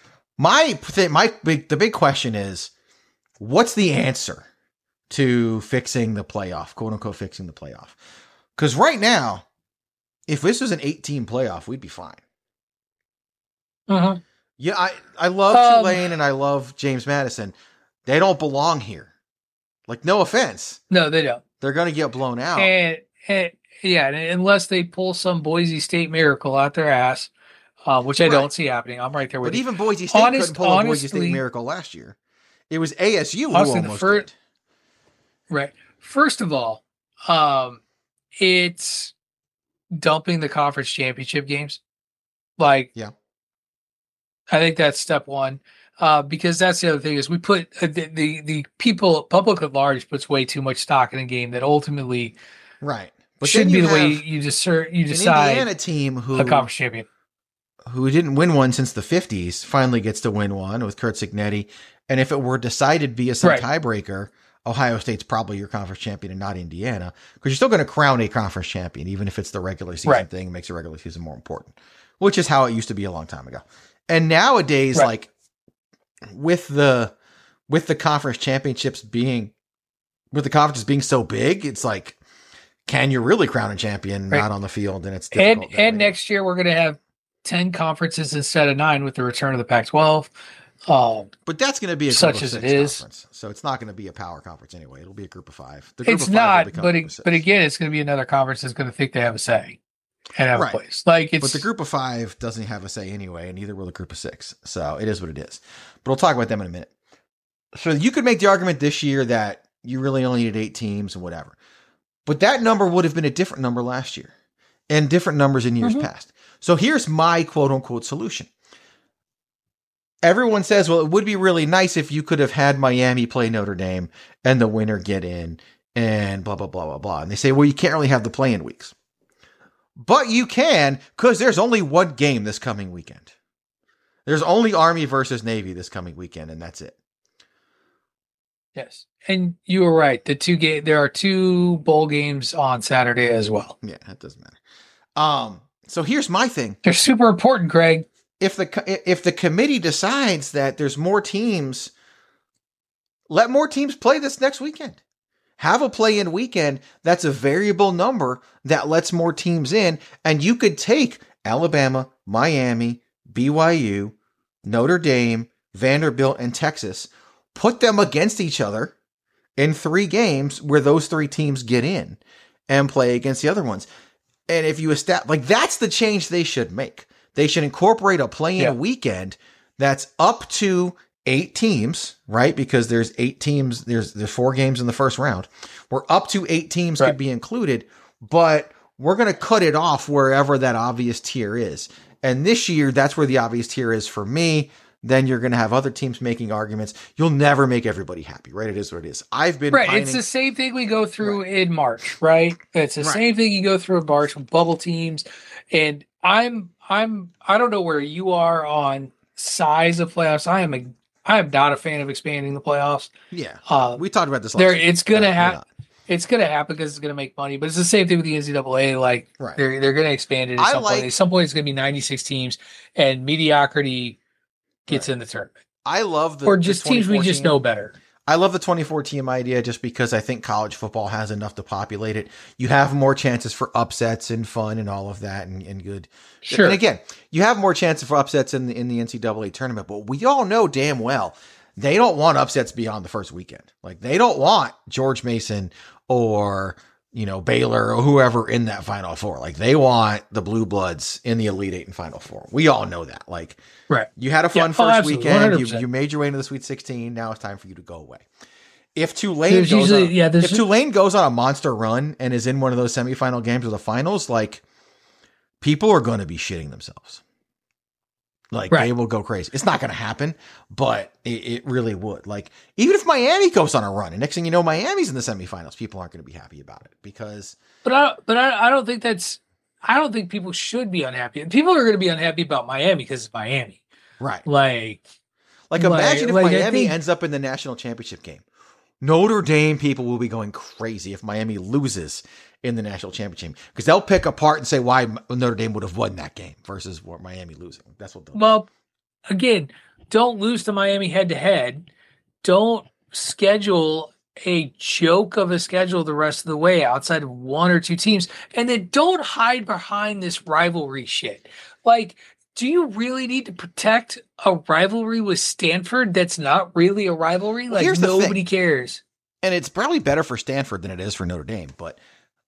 Speaker 4: The big question is, what's the answer to fixing the playoff, quote unquote, fixing the playoff? Because right now, if this was an 8-team playoff, we'd be fine.
Speaker 5: Mm-hmm.
Speaker 4: Yeah, I love Tulane and I love James Madison. They don't belong here. Like, no offense.
Speaker 5: No, they don't.
Speaker 4: They're going to get blown out.
Speaker 5: And unless they pull some Boise State miracle out their ass, which I don't see happening. I'm right there with you.
Speaker 4: But even Boise State couldn't pull a Boise State miracle last year. It was ASU who almost did.
Speaker 5: Right. First of all, it's dumping the conference championship games. Like,
Speaker 4: yeah.
Speaker 5: I think that's step one. Because that's the other thing is we put the public at large puts way too much stock in a game that ultimately
Speaker 4: but
Speaker 5: shouldn't be the way you decide
Speaker 4: an Indiana team
Speaker 5: a conference champion
Speaker 4: who didn't win one since the 50s finally gets to win one with Curt Cignetti. And if it were decided via some tiebreaker, Ohio State's probably your conference champion and not Indiana, because you're still going to crown a conference champion, even if it's the regular season thing. It makes the regular season more important, which is how it used to be a long time ago. And nowadays, like, with the conference championships being so big, it's like, can you really crown a champion not on the field? And it's difficult.
Speaker 5: And next year we're going to have 10 conferences instead of 9 with the return of the Pac-12.
Speaker 4: But that's going to be a
Speaker 5: such as it is.
Speaker 4: Conference, so it's not going to be a power conference anyway. It'll be a group of 5.
Speaker 5: It's not, but again, it's going to be another conference that's going to think they have a say. And have a place. But
Speaker 4: the group of 5 doesn't have a say anyway, and neither will the group of 6. So it is what it is. But we'll talk about them in a minute. So you could make the argument this year that you really only needed 8 teams and whatever. But that number would have been a different number last year and different numbers in years past. So here's my quote unquote solution. Everyone says, well, it would be really nice if you could have had Miami play Notre Dame and the winner get in and blah, blah, blah, blah, blah. And they say, well, you can't really have the play-in weeks. But you can, because there's only one game this coming weekend. There's only Army versus Navy this coming weekend, and that's it.
Speaker 5: Yes. And you were right. There are 2 bowl games on Saturday as well.
Speaker 4: Yeah, that doesn't matter. So here's my thing.
Speaker 5: They're super important, Greg.
Speaker 4: If the committee decides that there's more teams, let more teams play this next weekend. Have a play-in weekend that's a variable number that lets more teams in, and you could take Alabama, Miami, BYU, Notre Dame, Vanderbilt, and Texas, put them against each other in 3 games where those 3 teams get in and play against the other ones. And if you establish, that's the change they should make. They should incorporate a play-in weekend that's up to 8 teams, right? Because there's 8 teams. There's 4 games in the first round. We're up to 8 teams could be included, but we're going to cut it off wherever that obvious tier is. And this year, that's where the obvious tier is for me. Then you're going to have other teams making arguments. You'll never make everybody happy, right? It is what it is. I've been pining.
Speaker 5: It's the same thing we go through in March, right? It's the same thing you go through in March with bubble teams. And I don't know where you are on size of playoffs. I am not a fan of expanding the playoffs.
Speaker 4: Yeah, we talked about this last week.
Speaker 5: It's going to happen. It's going to happen because it's going to make money, but it's the same thing with the NCAA. Like they're going to expand it at some point. At some point, it's going to be 96 teams, and mediocrity gets in the tournament.
Speaker 4: I love
Speaker 5: or just teams we just know better.
Speaker 4: I love the 24 team idea just because I think college football has enough to populate it. You have more chances for upsets and fun and all of that and good.
Speaker 5: Sure.
Speaker 4: And again, you have more chances for upsets in the NCAA tournament, but we all know damn well they don't want upsets beyond the first weekend. Like they don't want George Mason or, Baylor or whoever in that Final Four. Like they want the Blue Bloods in the Elite Eight and Final Four. We all know that. Like,
Speaker 5: right.
Speaker 4: You had a fun first weekend. You made your way into the Sweet 16. Now it's time for you to go away. If Tulane goes on a monster run and is in one of those semifinal games or the finals, like people are going to be shitting themselves. Like they will go crazy. It's not going to happen, but it really would. Like even if Miami goes on a run and next thing you know, Miami's in the semifinals, people aren't going to be happy about it because.
Speaker 5: But I don't think I don't think people should be unhappy. People are going to be unhappy about Miami because it's Miami.
Speaker 4: Right.
Speaker 5: Like
Speaker 4: imagine if Miami ends up in the national championship game. Notre Dame people will be going crazy if Miami loses in the national championship because they'll pick apart and say why Notre Dame would have won that game versus Miami losing. That's what they'll do.
Speaker 5: Well, again, don't lose to Miami head to head. Don't schedule a joke of a schedule the rest of the way outside of one or two teams. And then don't hide behind this rivalry shit. Like, do you really need to protect a rivalry with Stanford that's not really a rivalry? Like, nobody cares.
Speaker 4: And it's probably better for Stanford than it is for Notre Dame, but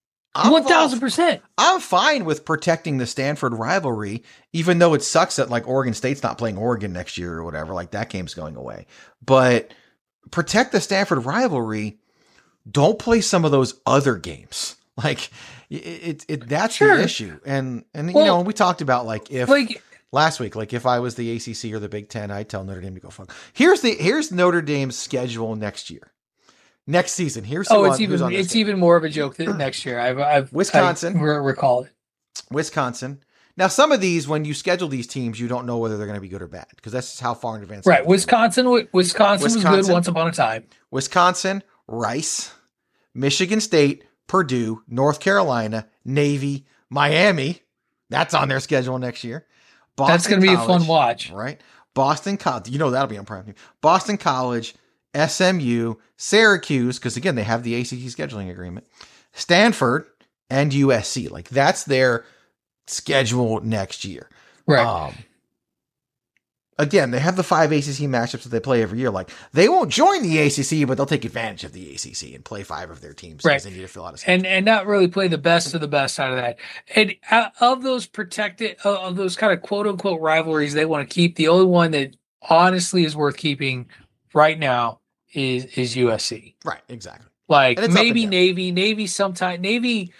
Speaker 5: 1,000%.
Speaker 4: I'm fine with protecting the Stanford rivalry, even though it sucks that like Oregon State's not playing Oregon next year or whatever. Like that game's going away, but protect the Stanford rivalry. Don't play some of those other games. Like that's the issue. And we talked about last week, like if I was the ACC or the Big Ten, I'd tell Notre Dame to go fuck. Here's Notre Dame's schedule next year. Next season,
Speaker 5: it's even more of a joke than next year. I've
Speaker 4: Wisconsin.
Speaker 5: Recall it.
Speaker 4: Wisconsin. Now, some of these, when you schedule these teams, you don't know whether they're going to be good or bad because that's just how far in advance.
Speaker 5: Right. Wisconsin was good once upon a time.
Speaker 4: Wisconsin, Rice, Michigan State, Purdue, North Carolina, Navy, Miami. That's on their schedule next year. Boston
Speaker 5: that's going to be a fun watch,
Speaker 4: right? Boston College. That'll be on prime time. Boston College. SMU, Syracuse, because again, they have the ACC scheduling agreement, Stanford, and USC. Like that's their schedule next year.
Speaker 5: Right.
Speaker 4: Again, they have the 5 ACC matchups that they play every year. Like they won't join the ACC, but they'll take advantage of the ACC and play 5 of their teams.
Speaker 5: Right.
Speaker 4: They need to fill out
Speaker 5: and not really play the best of the best out of that. And of those of those kind of quote unquote rivalries they want to keep, the only one that honestly is worth keeping right now is USC.
Speaker 4: Right, exactly.
Speaker 5: Like maybe Navy sometime, Navy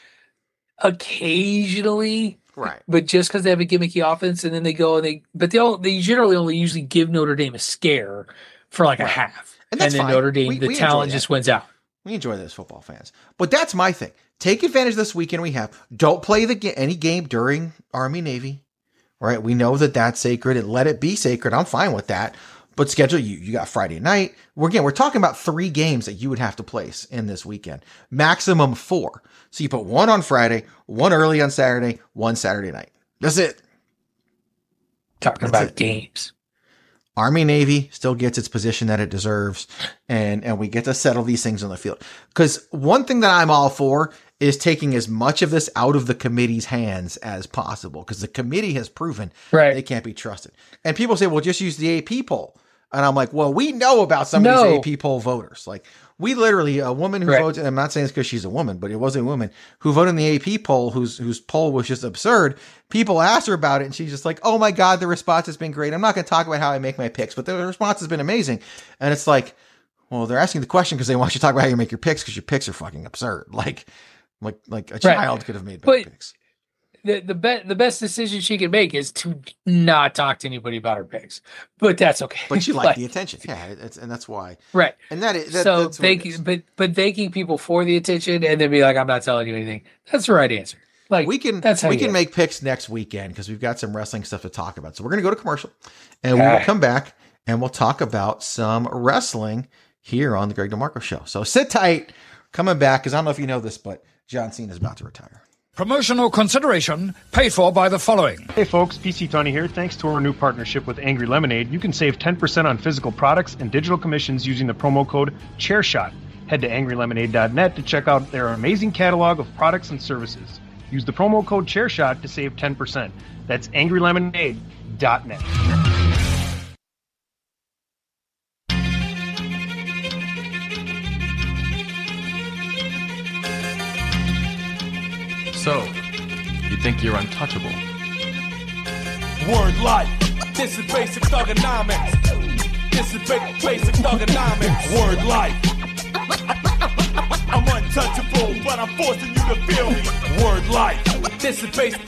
Speaker 5: occasionally,
Speaker 4: right?
Speaker 5: But just because they have a gimmicky offense, and then they generally only usually give Notre Dame a scare for like a half, and then fine. Notre Dame the talent just wins out.
Speaker 4: We enjoy this, football fans, but that's my thing. Take advantage of this weekend we have. Don't play any game during Army Navy, right? We know that that's sacred, and let it be sacred. I'm fine with that. But schedule you got Friday night. We're talking about 3 games that you would have to place in this weekend. Maximum 4. So you put 1 on Friday, 1 early on Saturday, 1 Saturday night. That's it.
Speaker 5: Talking about games.
Speaker 4: Army Navy still gets its position that it deserves, and we get to settle these things on the field. Because one thing that I'm all for is taking as much of this out of the committee's hands as possible, because the committee has proven they can't be trusted. And people say, well, just use the AP poll. And I'm like, well, we know about some of these AP poll voters. Like, we literally, a woman who votes, and I'm not saying it's because she's a woman, but it was a woman who voted in the AP poll whose poll was just absurd. People asked her about it, and she's just like, oh my God, the response has been great. I'm not going to talk about how I make my picks, but the response has been amazing. And it's like, well, they're asking the question because they want you to talk about how you make your picks because your picks are fucking absurd. Like a child could have made better picks.
Speaker 5: The best decision she can make is to not talk to anybody about her picks, but that's okay.
Speaker 4: But you like the attention, and that's why,
Speaker 5: right?
Speaker 4: And that's
Speaker 5: thanking people for the attention, and then be like, I'm not telling you anything. That's the right answer. Like
Speaker 4: we can make picks next weekend because we've got some wrestling stuff to talk about. So we're gonna go to commercial, and we will come back and we'll talk about some wrestling here on the Greg DeMarco Show. So sit tight, coming back because I don't know if you know this, but John Cena is about to retire.
Speaker 7: Promotional consideration paid for by the following.
Speaker 8: Hey folks, PC Tony here. Thanks to our new partnership with Angry Lemonade, you can save 10% on physical products and digital commissions using the promo code ChairShot. Head to angrylemonade.net to check out their amazing catalog of products and services. Use the promo code ChairShot to save 10%. That's angrylemonade.net.
Speaker 9: So, you think you're untouchable?
Speaker 10: Word life. This is basic thugonomics. This is basic thugonomics. Word life. I'm untouchable, but I'm forcing you to feel me. Word life. This is basic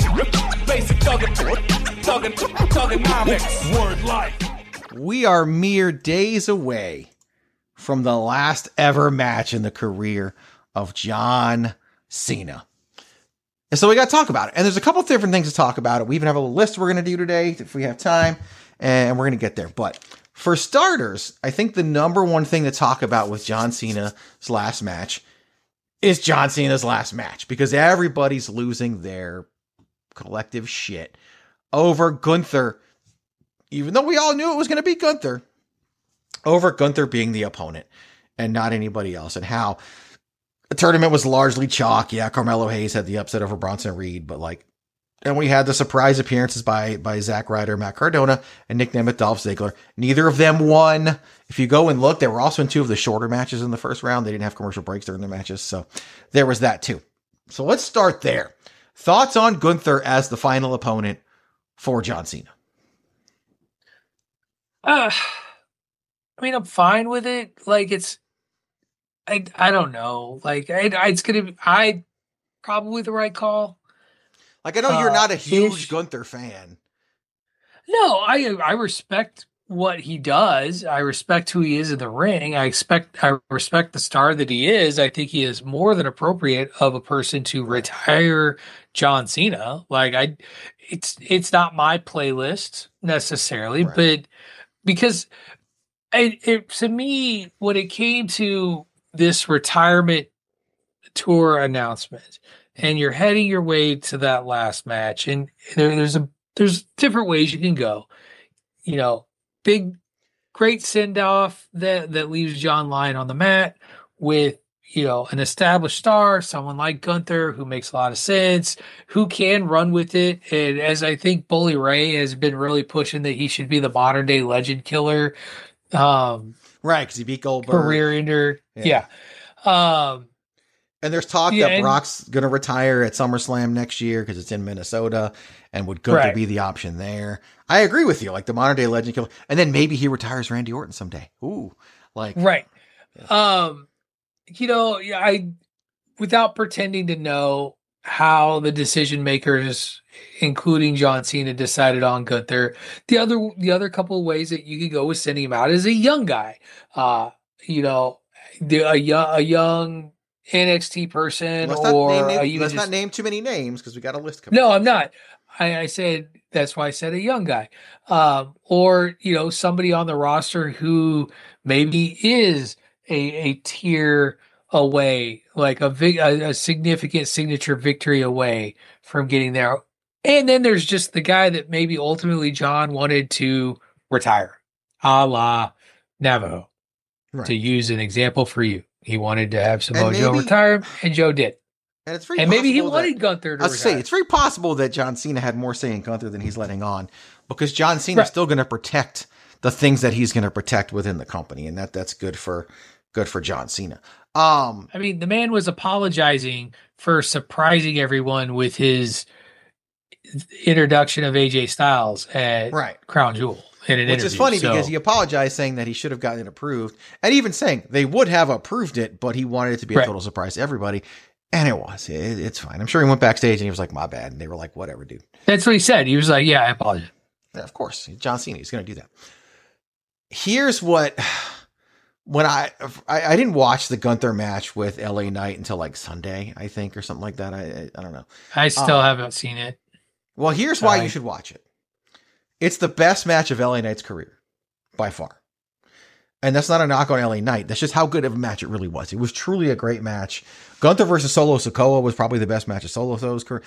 Speaker 10: thugonomics. Word life.
Speaker 4: We are mere days away from the last ever match in the career of John Cena. And so we got to talk about it. And there's a couple of different things to talk about it. We even have a little list we're going to do today if we have time, and we're going to get there. But for starters, I think the number one thing to talk about with John Cena's last match is John Cena's last match, because everybody's losing their collective shit over Gunther, even though we all knew it was going to be Gunther, over Gunther being the opponent and not anybody else, and how the tournament was largely chalk. Yeah, Carmelo Hayes had the upset over Bronson Reed, but and we had the surprise appearances by Zack Ryder, Matt Cardona, and Nick Nemeth, Dolph Ziggler. Neither of them won. If you go and look, they were also in two of the shorter matches in the first round. They didn't have commercial breaks during the matches, so there was that too. So let's start there. Thoughts on Gunther as the final opponent for John Cena?
Speaker 5: I mean, I'm fine with it. I don't know. It's gonna be probably the right call.
Speaker 4: I know you're not a huge Gunther fan.
Speaker 5: No, I respect what he does. I respect who he is in the ring. I respect the star that he is. I think he is more than appropriate of a person to retire John Cena. It's not my playlist necessarily, right. But because to me, when it came to this retirement tour announcement, and you're heading your way to that last match, and there's different ways you can go. Big, great send off that leaves John lying on the mat with an established star, someone like Gunther who makes a lot of sense, who can run with it, and as I think Bully Ray has been really pushing that he should be the modern day legend killer.
Speaker 4: Right, because he beat Goldberg.
Speaker 5: Career ender. Yeah.
Speaker 4: And there's talk that Brock's going to retire at SummerSlam next year because it's in Minnesota, and would Gunther be the option there? I agree with you, the modern day legend killer. And then maybe he retires Randy Orton someday. Ooh,
Speaker 5: right. Yeah. Without pretending to know how the decision makers, including John Cena, decided on Gunther, the other couple of ways that you could go with sending him out as a young guy, a young NXT person,
Speaker 4: let's not name too many names because we got a list coming.
Speaker 5: No, I'm not. I said that's why I said a young guy, or somebody on the roster who maybe is a tier away, a significant signature victory away from getting there. And then there's just the guy that maybe ultimately John wanted to retire, a la Navajo, right, to use an example for you. He wanted to have Samoa Joe retire, and Joe did.
Speaker 4: And it's very
Speaker 5: maybe he wanted Gunther to retire.
Speaker 4: It's very possible that John Cena had more say in Gunther than he's letting on, because John Cena's still going to protect the things that he's going to protect within the company, and that's good for John Cena.
Speaker 5: The man was apologizing for surprising everyone with his introduction of AJ Styles at Crown Jewel. Which
Speaker 4: is funny because he apologized saying that he should have gotten it approved, and even saying they would have approved it, but he wanted it to be a total surprise to everybody. And it was. It's fine. I'm sure he went backstage and he was like, my bad. And they were like, whatever, dude.
Speaker 5: That's what he said. He was like, yeah, I apologize.
Speaker 4: Yeah, of course. John Cena, he's going to do that. Here's what... When I didn't watch the Gunther match with LA Knight until Sunday, I think, or something like that. I don't know.
Speaker 5: I still haven't seen it.
Speaker 4: Well, here's why you should watch it. It's the best match of LA Knight's career, by far. And that's not a knock on LA Knight. That's just how good of a match it really was. It was truly a great match. Gunther versus Solo Sikoa was probably the best match of Solo Sikoa's career.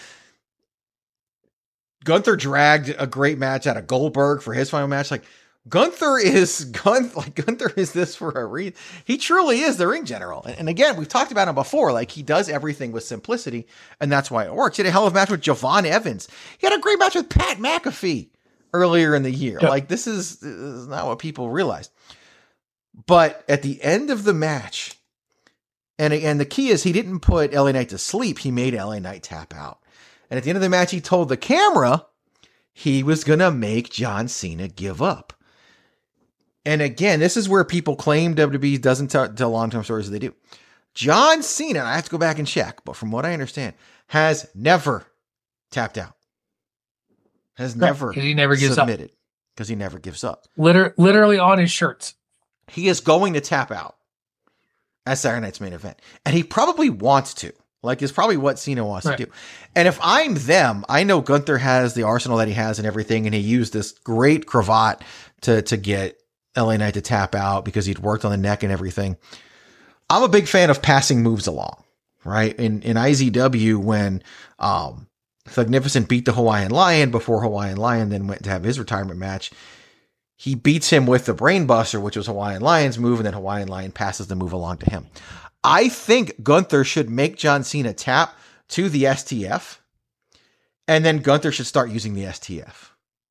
Speaker 4: Gunther dragged a great match out of Goldberg for his final match. Like Gunther is this for a reason. He truly is the ring general. And again, we've talked about him before. Like he does everything with simplicity, and that's why it works. He had a hell of a match with Javon Evans. He had a great match with Pat McAfee earlier in the year. Yep. Like this is not what people realized. But at the end of the match, and the key is he didn't put LA Knight to sleep. He made LA Knight tap out. And at the end of the match, he told the camera he was going to make John Cena give up. And again, this is where people claim WWE doesn't tell long-term stories as they do. John Cena, I have to go back and check, but from what I understand, has never tapped out. Has never
Speaker 5: he never gives
Speaker 4: submitted. Because he never gives up.
Speaker 5: Literally on his shirts.
Speaker 4: He is going to tap out at Saturday Night's Main Event. And he probably wants to. Like, it's probably what Cena wants to do. And if I'm them, I know Gunther has the arsenal that he has and everything, and he used this great cravat to get LA Knight to tap out because he'd worked on the neck and everything. I'm a big fan of passing moves along, right? In IZW, when Magnificent beat the Hawaiian Lion before Hawaiian Lion then went to have his retirement match, he beats him with the Brainbuster, which was Hawaiian Lion's move, and then Hawaiian Lion passes the move along to him. I think Gunther should make John Cena tap to the STF, and then Gunther should start using the STF.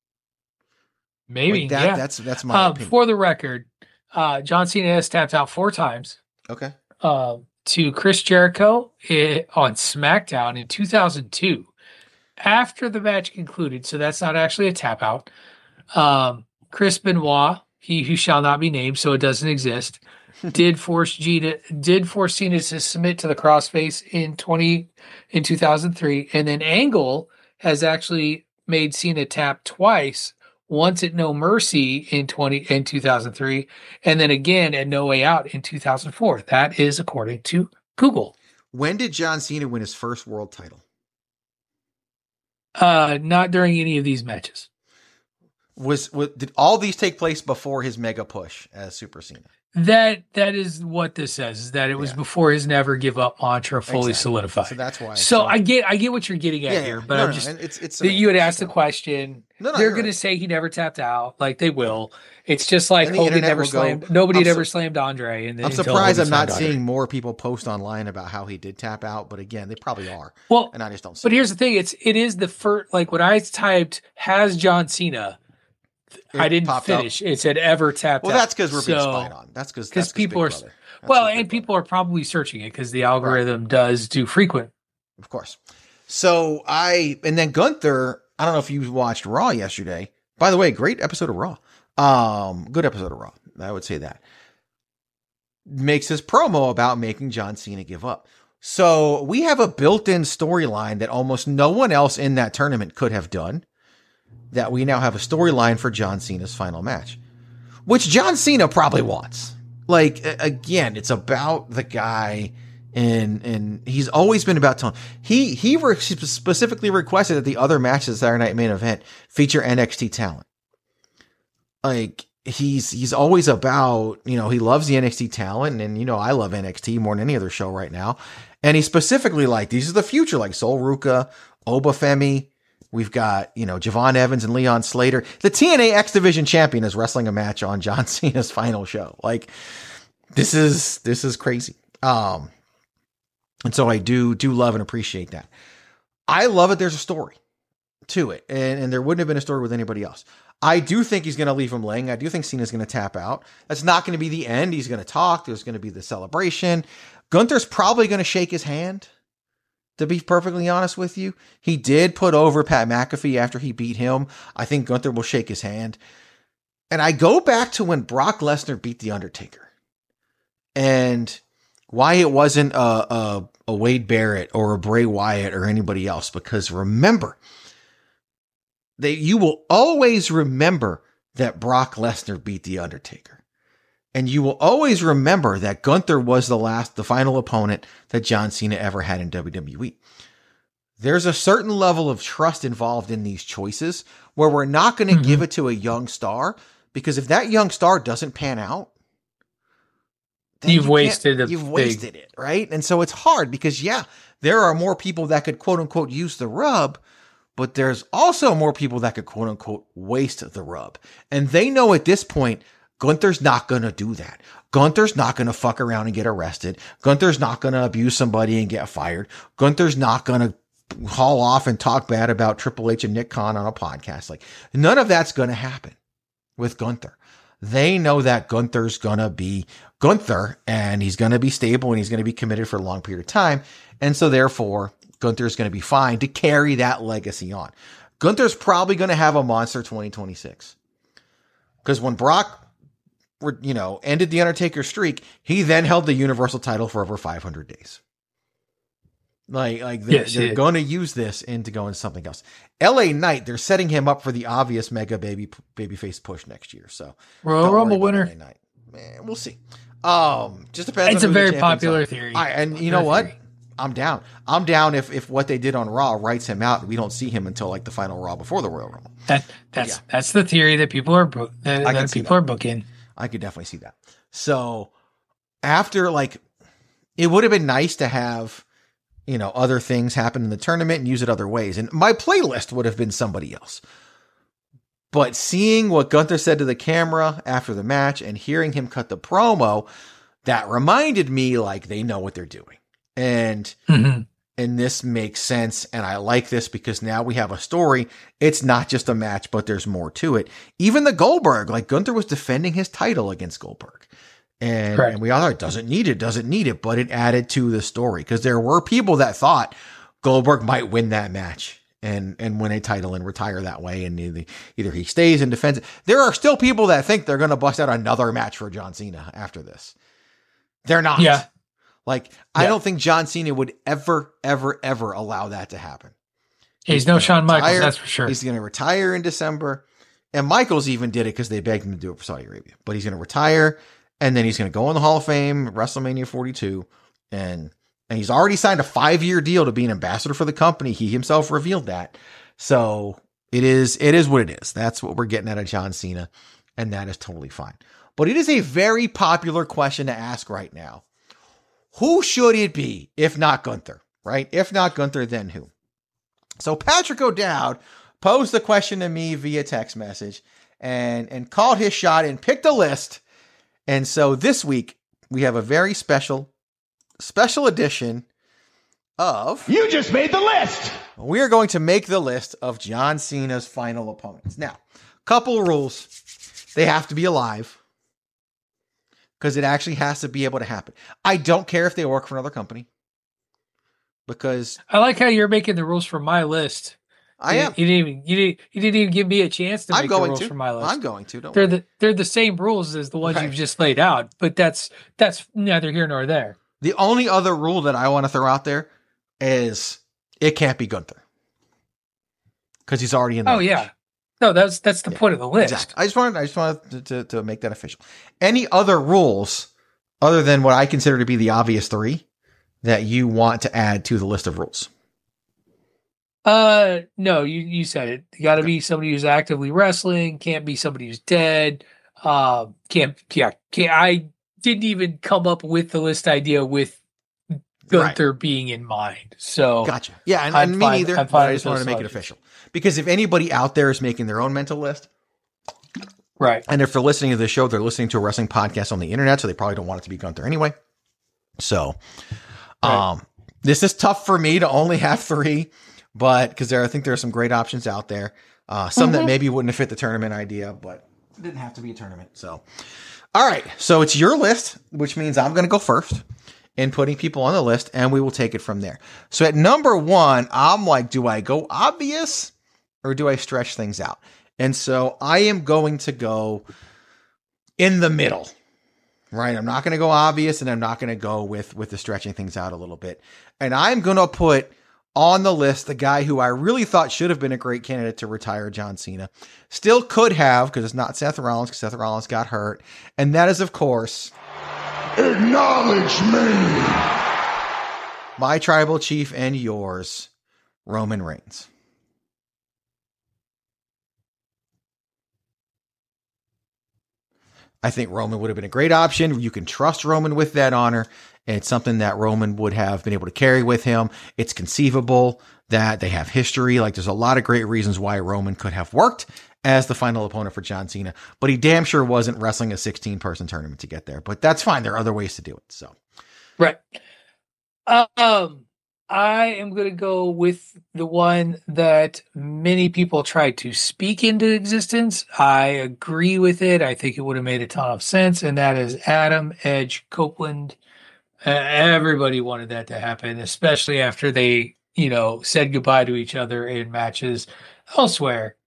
Speaker 5: Maybe,
Speaker 4: like that,
Speaker 5: yeah.
Speaker 4: That's my opinion.
Speaker 5: For the record, John Cena has tapped out 4 times.
Speaker 4: Okay.
Speaker 5: To Chris Jericho on SmackDown in 2002. After the match concluded, so that's not actually a tap out. Chris Benoit, he who shall not be named, so it doesn't exist, did force Cena to submit to the crossface in 2003, and then Angle has actually made Cena tap twice. Once at No Mercy in 2003, and then again at No Way Out in 2004. That is according to Google.
Speaker 4: When did John Cena win his first world title?
Speaker 5: Not during any of these matches.
Speaker 4: Did all these take place before his mega push as Super Cena?
Speaker 5: That is what this says, is that it was before his never give up mantra fully solidified.
Speaker 4: So that's why.
Speaker 5: So I get what you're getting at here, but it's you had asked the question. They're going to say he never tapped out, like they will. It's just like Hogan never slammed. Nobody had ever slammed Andre. And
Speaker 4: I'm surprised I'm not seeing more people post online about how he did tap out, but again, they probably are.
Speaker 5: Well,
Speaker 4: and I just don't see
Speaker 5: But here's the thing: it is the first. Like when I typed "has John Cena," I didn't finish. It said ever tapped out.
Speaker 4: Well, that's because we're being spied on. That's because
Speaker 5: people are. People are probably searching it because the algorithm does do frequent.
Speaker 4: Of course. So and then Gunther, I don't know if you watched Raw yesterday. By the way, great episode of Raw. Good episode of Raw. I would say that. Makes his promo about making John Cena give up. So we have a built-in storyline that almost no one else in that tournament could have done. That we now have a storyline for John Cena's final match, which John Cena probably wants. Like, again, it's about the guy, and he's always been about telling. He specifically requested that the other matches at Saturday Night Main Event feature NXT talent. Like, he's always about, he loves the NXT talent, and I love NXT more than any other show right now. And he specifically like, these are the future, like Sol Ruca, Obafemi. We've got, Javon Evans and Leon Slater. The TNA X Division champion is wrestling a match on John Cena's final show. Like, this is crazy. And so I do love and appreciate that. I love it. There's a story to it, and there wouldn't have been a story with anybody else. I do think he's going to leave him laying. I do think Cena's going to tap out. That's not going to be the end. He's going to talk. There's going to be the celebration. Gunther's probably going to shake his hand. To be perfectly honest with you, he did put over Pat McAfee after he beat him. I think Gunther will shake his hand. And I go back to when Brock Lesnar beat The Undertaker and why it wasn't a Wade Barrett or a Bray Wyatt or anybody else. Because remember, you will always remember that Brock Lesnar beat The Undertaker. And you will always remember that Gunther was the final opponent that John Cena ever had in WWE. There's a certain level of trust involved in these choices where we're not going to give it to a young star, because if that young star doesn't pan out,
Speaker 5: you've wasted
Speaker 4: it, right? And so it's hard because, yeah, there are more people that could quote unquote use the rub, but there's also more people that could quote unquote waste the rub. And they know at this point, Gunther's not going to do that. Gunther's not going to fuck around and get arrested. Gunther's not going to abuse somebody and get fired. Gunther's not going to haul off and talk bad about Triple H and Nick Khan on a podcast. Like, none of that's going to happen with Gunther. They know that Gunther's going to be Gunther, and he's going to be stable, and he's going to be committed for a long period of time. And so therefore, Gunther's going to be fine to carry that legacy on. Gunther's probably going to have a monster 2026. Because when Brock, ended the Undertaker streak, he then held the Universal title for over 500 days. They're going to use this to go into something else. LA Knight, they're setting him up for the obvious mega babyface push next year. So
Speaker 5: Royal Rumble winner.
Speaker 4: Man, we'll see. Just depends.
Speaker 5: It's a very popular theory.
Speaker 4: And you know what? I'm down. I'm down if what they did on Raw writes him out and we don't see him until like the final Raw before the Royal Rumble.
Speaker 5: That's the theory that people are booking.
Speaker 4: I could definitely see that. So after it would have been nice to have, other things happen in the tournament and use it other ways. And my playlist would have been somebody else. But seeing what Gunther said to the camera after the match and hearing him cut the promo, that reminded me they know what they're doing. And this makes sense. And I like this because now we have a story. It's not just a match, but there's more to it. Even the Goldberg, Gunther was defending his title against Goldberg. And we all thought, doesn't need it, but it added to the story because there were people that thought Goldberg might win that match and win a title and retire that way. And either he stays and defends it. There are still people that think they're going to bust out another match for John Cena after this. They're not.
Speaker 5: Yeah.
Speaker 4: I don't think John Cena would ever, ever, ever allow that to happen.
Speaker 5: He's no Shawn Michaels, that's for sure.
Speaker 4: He's going to retire in December. And Michaels even did it because they begged him to do it for Saudi Arabia. But he's going to retire. And then he's going to go in the Hall of Fame, WrestleMania 42. And he's already signed a 5-year deal to be an ambassador for the company. He himself revealed that. So it is what it is. That's what we're getting out of John Cena. And that is totally fine. But it is a very popular question to ask right now. Who should it be if not Gunther, right? If not Gunther, then who? So Patrick O'Dowd posed the question to me via text message and called his shot and picked a list. And so this week we have a very special edition of...
Speaker 10: You just made the list!
Speaker 4: We are going to make the list of John Cena's final opponents. Now, couple rules. They have to be alive. Because it actually has to be able to happen. I don't care if they work for another company. Because
Speaker 5: I like how you're making the rules for my list.
Speaker 4: I am.
Speaker 5: You didn't even give me a chance to make the rules for my list.
Speaker 4: I'm going to.
Speaker 5: They're the same rules as the ones you've just laid out, but that's neither here nor there.
Speaker 4: The only other rule that I want to throw out there is it can't be Gunther. Because he's already in the match.
Speaker 5: Yeah. No, that's the point of the list.
Speaker 4: Exactly. I just wanted to make that official. Any other rules other than what I consider to be the obvious 3 that you want to add to the list of rules?
Speaker 5: No, you said it. You got to be somebody who's actively wrestling. Can't be somebody who's dead. I didn't even come up with the list idea with Gunther being in mind. So
Speaker 4: gotcha. Yeah, and me neither. But I just wanted to make it official because if anybody out there is making their own mental list,
Speaker 5: right,
Speaker 4: and if they're listening to the show, they're listening to a wrestling podcast on the internet, so they probably don't want it to be Gunther anyway. So, this is tough for me to only have 3. But because I think there are some great options out there, some that maybe wouldn't have fit the tournament idea, but it didn't have to be a tournament. So, all right. So it's your list, which means I'm going to go first in putting people on the list, and we will take it from there. So at number 1, I'm like, do I go obvious or do I stretch things out? And so I am going to go in the middle, right? I'm not going to go obvious, and I'm not going to go with the stretching things out a little bit. And I'm going to put on the list the guy who I really thought should have been a great candidate to retire, John Cena. Still could have, because it's not Seth Rollins, because Seth Rollins got hurt. And that is, of course...
Speaker 10: Acknowledge me!
Speaker 4: My tribal chief and yours, Roman Reigns. I think Roman would have been a great option. You can trust Roman with that honor. And it's something that Roman would have been able to carry with him. It's conceivable that they have history. Like, there's a lot of great reasons why Roman could have worked as the final opponent for John Cena, but he damn sure wasn't wrestling a 16-person tournament to get there. But that's fine. There are other ways to do it. So,
Speaker 5: right. I am going to go with the one that many people tried to speak into existence. I agree with it. I think it would have made a ton of sense, and that is Adam Edge Copeland. Everybody wanted that to happen, especially after they, said goodbye to each other in matches elsewhere.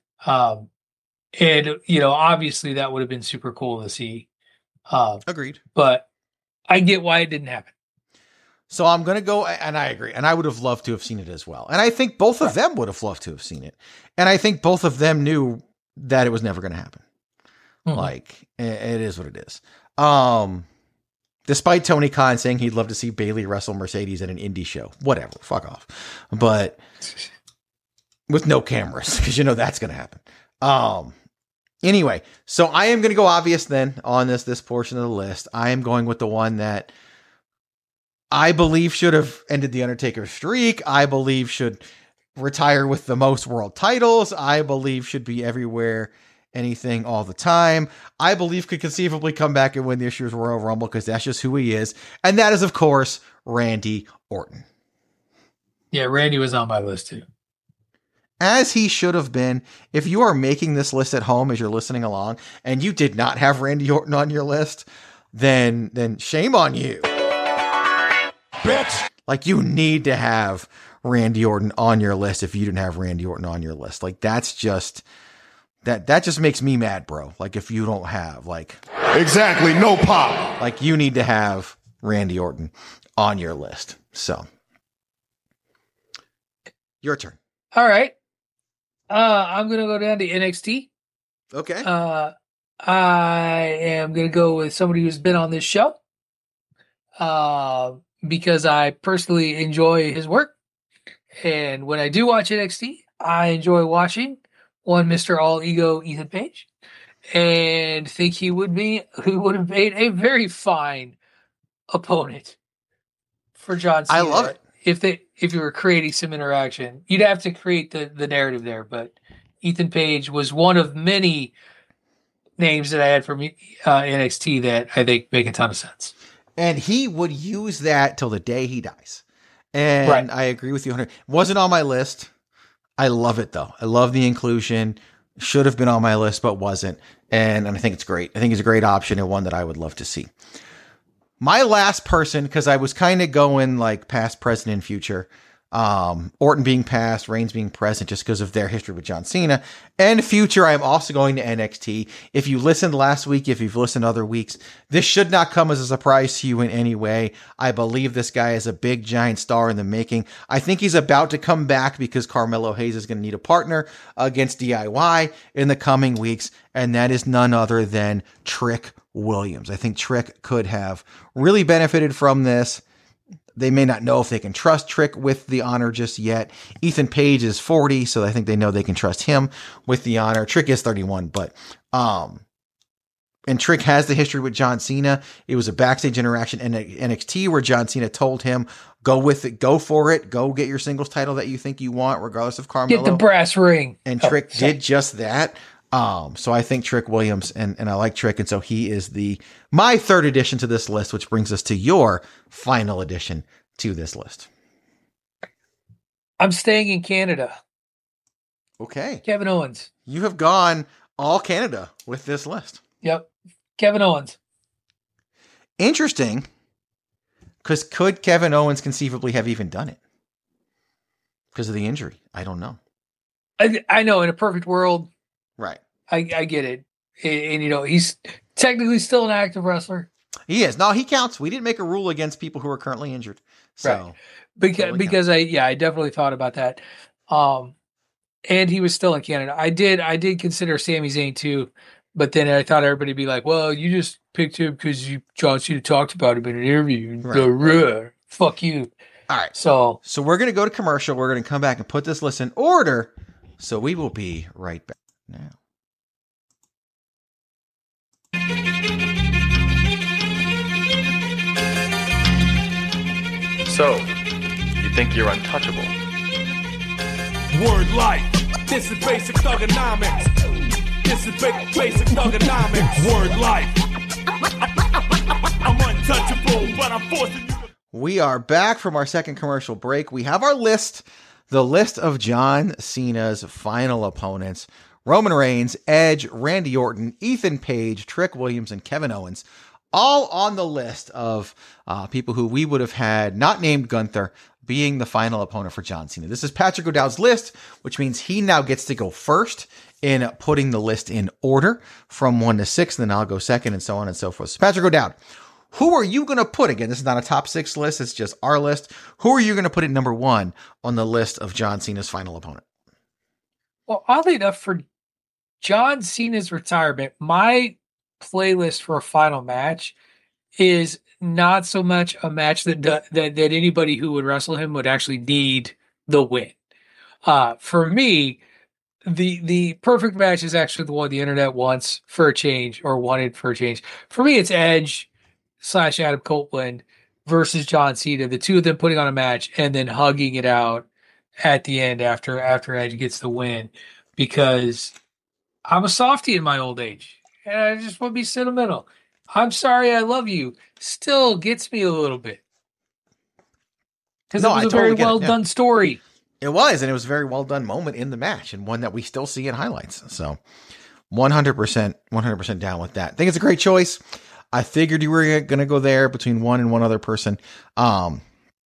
Speaker 5: And obviously that would have been super cool to see.
Speaker 4: Agreed.
Speaker 5: But I get why it didn't happen.
Speaker 4: So I'm going to go, and I agree. And I would have loved to have seen it as well. And I think both of them would have loved to have seen it. And I think both of them knew that it was never going to happen. Mm-hmm. Like, it is what it is. Despite Tony Khan saying he'd love to see Bayley wrestle Mercedes at an indie show. Whatever. Fuck off. But with no cameras, because that's going to happen. Anyway, so I am going to go obvious then on this portion of the list. I am going with the one that I believe should have ended the Undertaker's streak. I believe should retire with the most world titles. I believe should be everywhere, anything, all the time. I believe could conceivably come back and win this year's Royal Rumble because that's just who he is. And that is, of course, Randy Orton.
Speaker 5: Yeah, Randy was on my list too.
Speaker 4: As he should have been. If you are making this list at home as you're listening along and you did not have Randy Orton on your list, then shame on you. Bitch. Like, you need to have Randy Orton on your list if you didn't have Randy Orton on your list. Like, that's just that just makes me mad, bro. Like, if you don't have
Speaker 10: exactly no pop.
Speaker 4: Like, you need to have Randy Orton on your list. So, your turn.
Speaker 5: All right. I'm going to go down to NXT.
Speaker 4: Okay.
Speaker 5: I am going to go with somebody who's been on this show. Because I personally enjoy his work. And when I do watch NXT, I enjoy watching Mr. All Ego Ethan Page, and think he would have made a very fine opponent for John Cena.
Speaker 4: I love it.
Speaker 5: If you were creating some interaction, you'd have to create the narrative there, but Ethan Page was one of many names that I had from NXT that I think make a ton of sense.
Speaker 4: And he would use that till the day he dies. And
Speaker 5: right.
Speaker 4: I agree with you 100%. Wasn't on my list. I love it, though. I love the inclusion. Should have been on my list, but wasn't. And I think it's great. I think it's a great option and one that I would love to see. My last person, because I was kind of going like past, present, and future. Orton being past, Reigns being present, just because of their history with John Cena. And future, I'm also going to NXT. If you listened last week, if you've listened other weeks, this should not come as a surprise to you in any way. I believe this guy is a big, giant star in the making. I think he's about to come back because Carmelo Hayes is going to need a partner against DIY in the coming weeks. And that is none other than Trick Williams. I think Trick could have really benefited from this. They may not know if they can trust Trick with the honor just yet. Ethan Page is 40, so I think they know they can trust him with the honor. Trick is 31, but and Trick has the history with John Cena. It was a backstage interaction in NXT where John Cena told him, go with it, go for it, go get your singles title that you think you want, regardless of Carmelo.
Speaker 5: Get the brass ring.
Speaker 4: And Trick did just that. So I think Trick Williams, and I like Trick, and so he is my third addition to this list, which brings us to your final addition to this list.
Speaker 5: I'm staying in Canada.
Speaker 4: Okay.
Speaker 5: Kevin Owens.
Speaker 4: You have gone all Canada with this list.
Speaker 5: Yep. Kevin Owens.
Speaker 4: Interesting, because could Kevin Owens conceivably have even done it? Because of the injury? I don't know.
Speaker 5: I know, in a perfect world.
Speaker 4: Right.
Speaker 5: I get it. And he's technically still an active wrestler.
Speaker 4: He is. No, he counts. We didn't make a rule against people who are currently injured. So
Speaker 5: right. Because I definitely thought about that. And he was still in Canada. I did consider Sami Zayn too, but then I thought everybody'd be like, well, you just picked him because John Cena talked about him in an interview. Right. Fuck you.
Speaker 4: All right.
Speaker 5: So
Speaker 4: we're going to go to commercial. We're going to come back and put this list in order. So we will be right back now.
Speaker 9: So, you think you're untouchable?
Speaker 10: Word life. This is basic thugonomics. This is basic thugonomics. Word life. I'm untouchable, but I'm forcing you.
Speaker 4: We are back from our second commercial break. We have our list, the list of John Cena's final opponents. Roman Reigns, Edge, Randy Orton, Ethan Page, Trick Williams, and Kevin Owens, all on the list of people who we would have had, not named Gunther, being the final opponent for John Cena. This is Patrick O'Dowd's list, which means he now gets to go first in putting the list in order from 1 to 6, and then I'll go second, and so on and so forth. So Patrick O'Dowd, who are you going to put? Again, this is not a top 6 list. It's just our list. Who are you going to put at number 1 on the list of John Cena's final opponent?
Speaker 5: Well, oddly enough, for John Cena's retirement, my playlist for a final match is not so much a match that anybody who would wrestle him would actually need the win. For me, the perfect match is actually the one the internet wants for a change, or wanted for a change. For me, it's Edge / Adam Copeland versus John Cena, the two of them putting on a match and then hugging it out at the end after Edge gets the win, because I'm a softie in my old age and I just want to be sentimental. I'm sorry, I love you still gets me a little bit, because it was a very well done story.
Speaker 4: It was, and it was a very well done moment in the match, and one that we still see in highlights. So 100% down with that. I think it's a great choice. I figured you were going to go there between one and one other person. And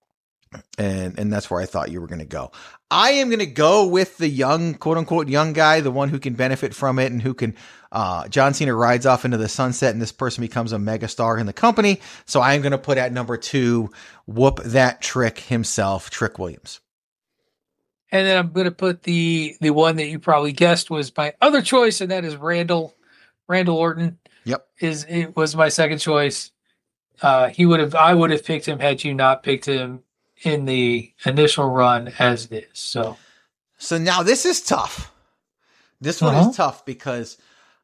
Speaker 4: that's where I thought you were going to go. I am going to go with the young, quote unquote, young guy, the one who can benefit from it and who can, John Cena rides off into the sunset and this person becomes a megastar in the company. So I am going to put at number 2, whoop that trick himself, Trick Williams.
Speaker 5: And then I'm going to put the one that you probably guessed was my other choice, and that is Randall Orton.
Speaker 4: Yep.
Speaker 5: It was my second choice. I would have picked him had you not picked him in the initial run as it is. So
Speaker 4: now this is tough. This one is tough because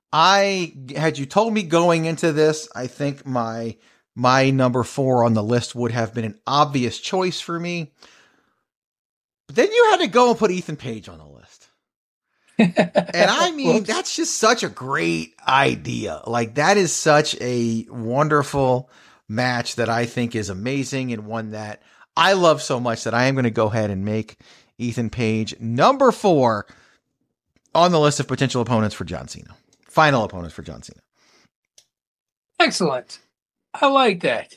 Speaker 4: had you told me going into this, I think my number 4 on the list would have been an obvious choice for me. But then you had to go and put Ethan Page on the list. And I mean, that's just such a great idea. Like, that is such a wonderful match that I think is amazing, and one that I love so much that I am going to go ahead and make Ethan Page number 4 on the list of potential opponents for John Cena. Final opponents for John Cena.
Speaker 5: Excellent. I like that.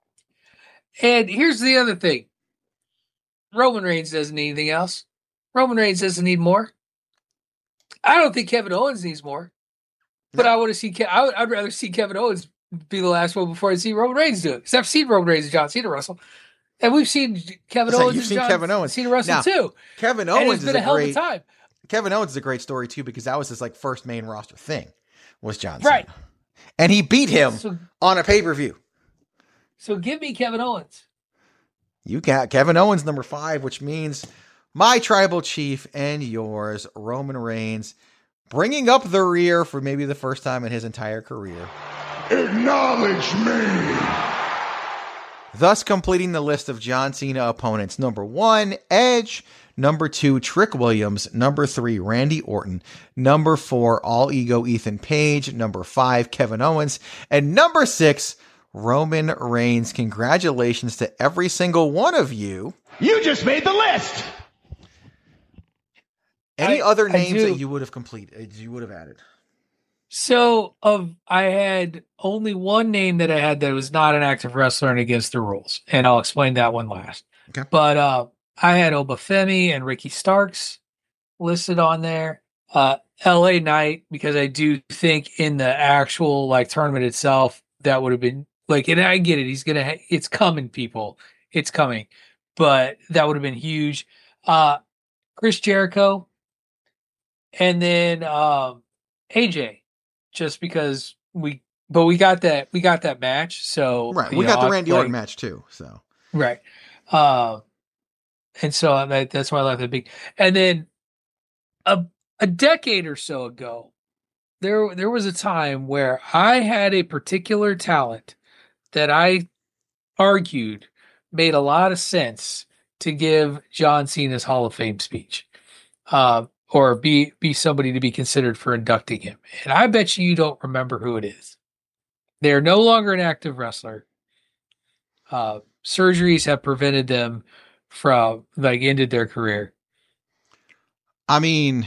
Speaker 5: And here's the other thing. Roman Reigns doesn't need anything else. Roman Reigns doesn't need more. I don't think Kevin Owens needs more, but I want to see. I'd rather see Kevin Owens be the last one before I see Roman Reigns do it. Because I've seen Roman Reigns and John Cena wrestle, and we've seen Kevin Owens and John Cena wrestle too.
Speaker 4: Kevin Owens
Speaker 5: is a hell of a time.
Speaker 4: Kevin Owens is a great story too, because that was his first main roster thing was John Cena,
Speaker 5: right?
Speaker 4: And he beat him on a pay-per-view.
Speaker 5: So give me Kevin Owens.
Speaker 4: You got Kevin Owens number 5, which means my tribal chief and yours, Roman Reigns, bringing up the rear for maybe the first time in his entire career.
Speaker 11: Acknowledge me!
Speaker 4: Thus completing the list of John Cena opponents. Number 1, Edge. Number 2, Trick Williams. Number 3, Randy Orton. Number 4, All Ego Ethan Page. Number 5, Kevin Owens. And number 6, Roman Reigns. Congratulations to every single one of you.
Speaker 11: You just made the list!
Speaker 4: Any other names that you would have completed, you would have added?
Speaker 5: So I had only one name that I had that was not an active wrestler and against the rules, and I'll explain that one last.
Speaker 4: Okay.
Speaker 5: But I had Obafemi and Ricky Starks listed on there. LA Knight, because I do think in the actual tournament itself, that would have been and I get it. It's coming, people. It's coming. But that would have been huge. Chris Jericho. And then AJ, just because we got that match. So
Speaker 4: right, we got the Randy Orton match too. So
Speaker 5: right, and so that's why I left it big. And then a decade or so ago, there was a time where I had a particular talent that I argued made a lot of sense to give John Cena's Hall of Fame speech, or be somebody to be considered for inducting him. And I bet you don't remember who it is. They're no longer an active wrestler. Surgeries have prevented them from, like, ended their career.
Speaker 4: I mean,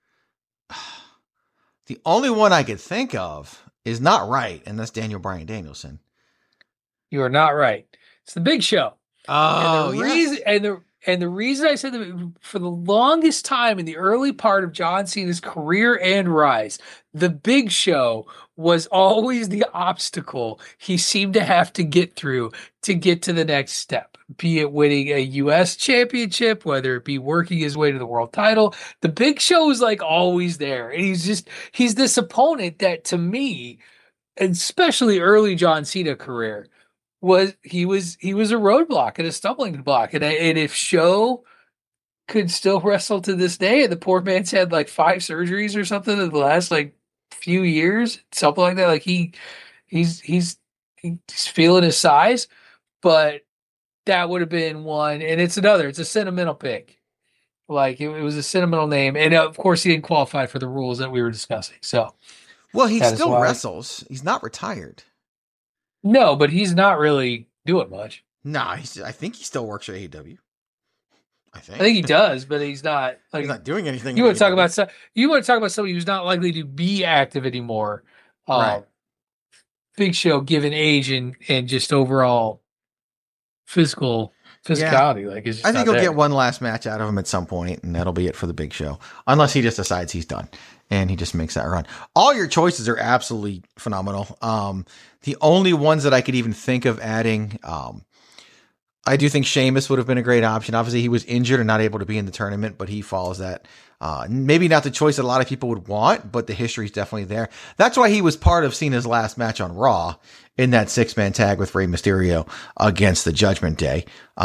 Speaker 4: the only one I could think of is not right, and that's Daniel Bryan Danielson.
Speaker 5: You are not right. It's the Big Show.
Speaker 4: Oh,
Speaker 5: and the reason I said that, for the longest time in the early part of John Cena's career and rise, the Big Show was always the obstacle he seemed to have to get through to get to the next step, be it winning a U.S. championship, whether it be working his way to the world title. The Big Show is like always there. And he's this opponent that, to me, especially early John Cena career, he was a roadblock and a stumbling block. And if Show could still wrestle to this day, and the poor man's had like 5 surgeries or something in the last like few years, something like that. Like he's feeling his size, but that would have been one. And it's a sentimental pick. Like it was a sentimental name. And of course he didn't qualify for the rules that we were discussing. So,
Speaker 4: well, he still wrestles. He's not retired.
Speaker 5: No, but he's not really doing much.
Speaker 4: Nah, I think he still works at AEW. I
Speaker 5: think he does, but he's not. Like,
Speaker 4: he's not doing anything.
Speaker 5: You want to talk about somebody who's not likely to be active anymore.
Speaker 4: Right.
Speaker 5: Big Show, given age and just overall physicality. Yeah. Like, it's just
Speaker 4: I think he'll get one last match out of him at some point, and that'll be it for the Big Show, unless he just decides he's done and he just makes that run. All your choices are absolutely phenomenal. The only ones that I could even think of adding, I do think Sheamus would have been a great option. Obviously, he was injured and not able to be in the tournament, but he follows that. Maybe not the choice that a lot of people would want, but the history is definitely there. That's why he was part of Cena's last match on Raw in that 6-man tag with Rey Mysterio against the Judgment Day,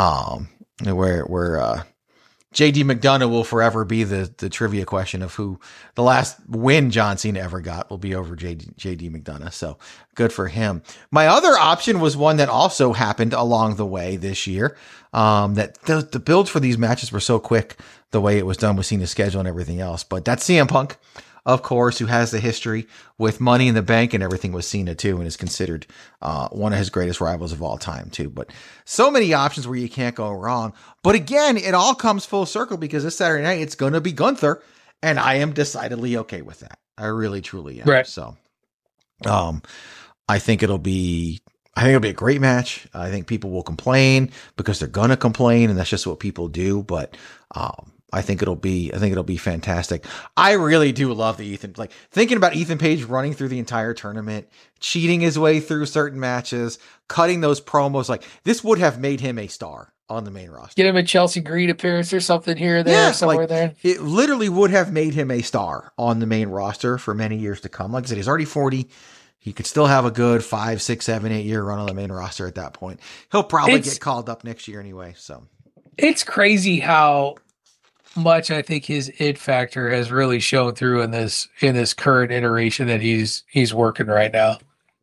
Speaker 4: where JD McDonough will forever be the trivia question of who the last win John Cena ever got will be over JD McDonough. So good for him. My other option was one that also happened along the way this year. That the builds for these matches were so quick the way it was done with Cena's schedule and everything else. But that's CM Punk, of course, who has the history with Money in the Bank and everything with Cena too, and is considered one of his greatest rivals of all time too. But so many options where you can't go wrong. But again, it all comes full circle because this Saturday night it's going to be Gunther, and I am decidedly okay with that. I really, truly am.
Speaker 5: Right.
Speaker 4: So, I think it'll be a great match. I think people will complain because they're going to complain, and that's just what people do. But I think it'll be fantastic. I really do love the Ethan, like thinking about Ethan Page running through the entire tournament, cheating his way through certain matches, cutting those promos. Like this would have made him a star on the main roster.
Speaker 5: Get him a Chelsea Green appearance or something here or there, somewhere there.
Speaker 4: It literally would have made him a star on the main roster for many years to come. Like I said, he's already 40. He could still have a good 5, 6, 7, 8 year run on the main roster at that point. He'll probably get called up next year anyway. So
Speaker 5: it's crazy how much I think his it factor has really shown through in this current iteration that he's working right now.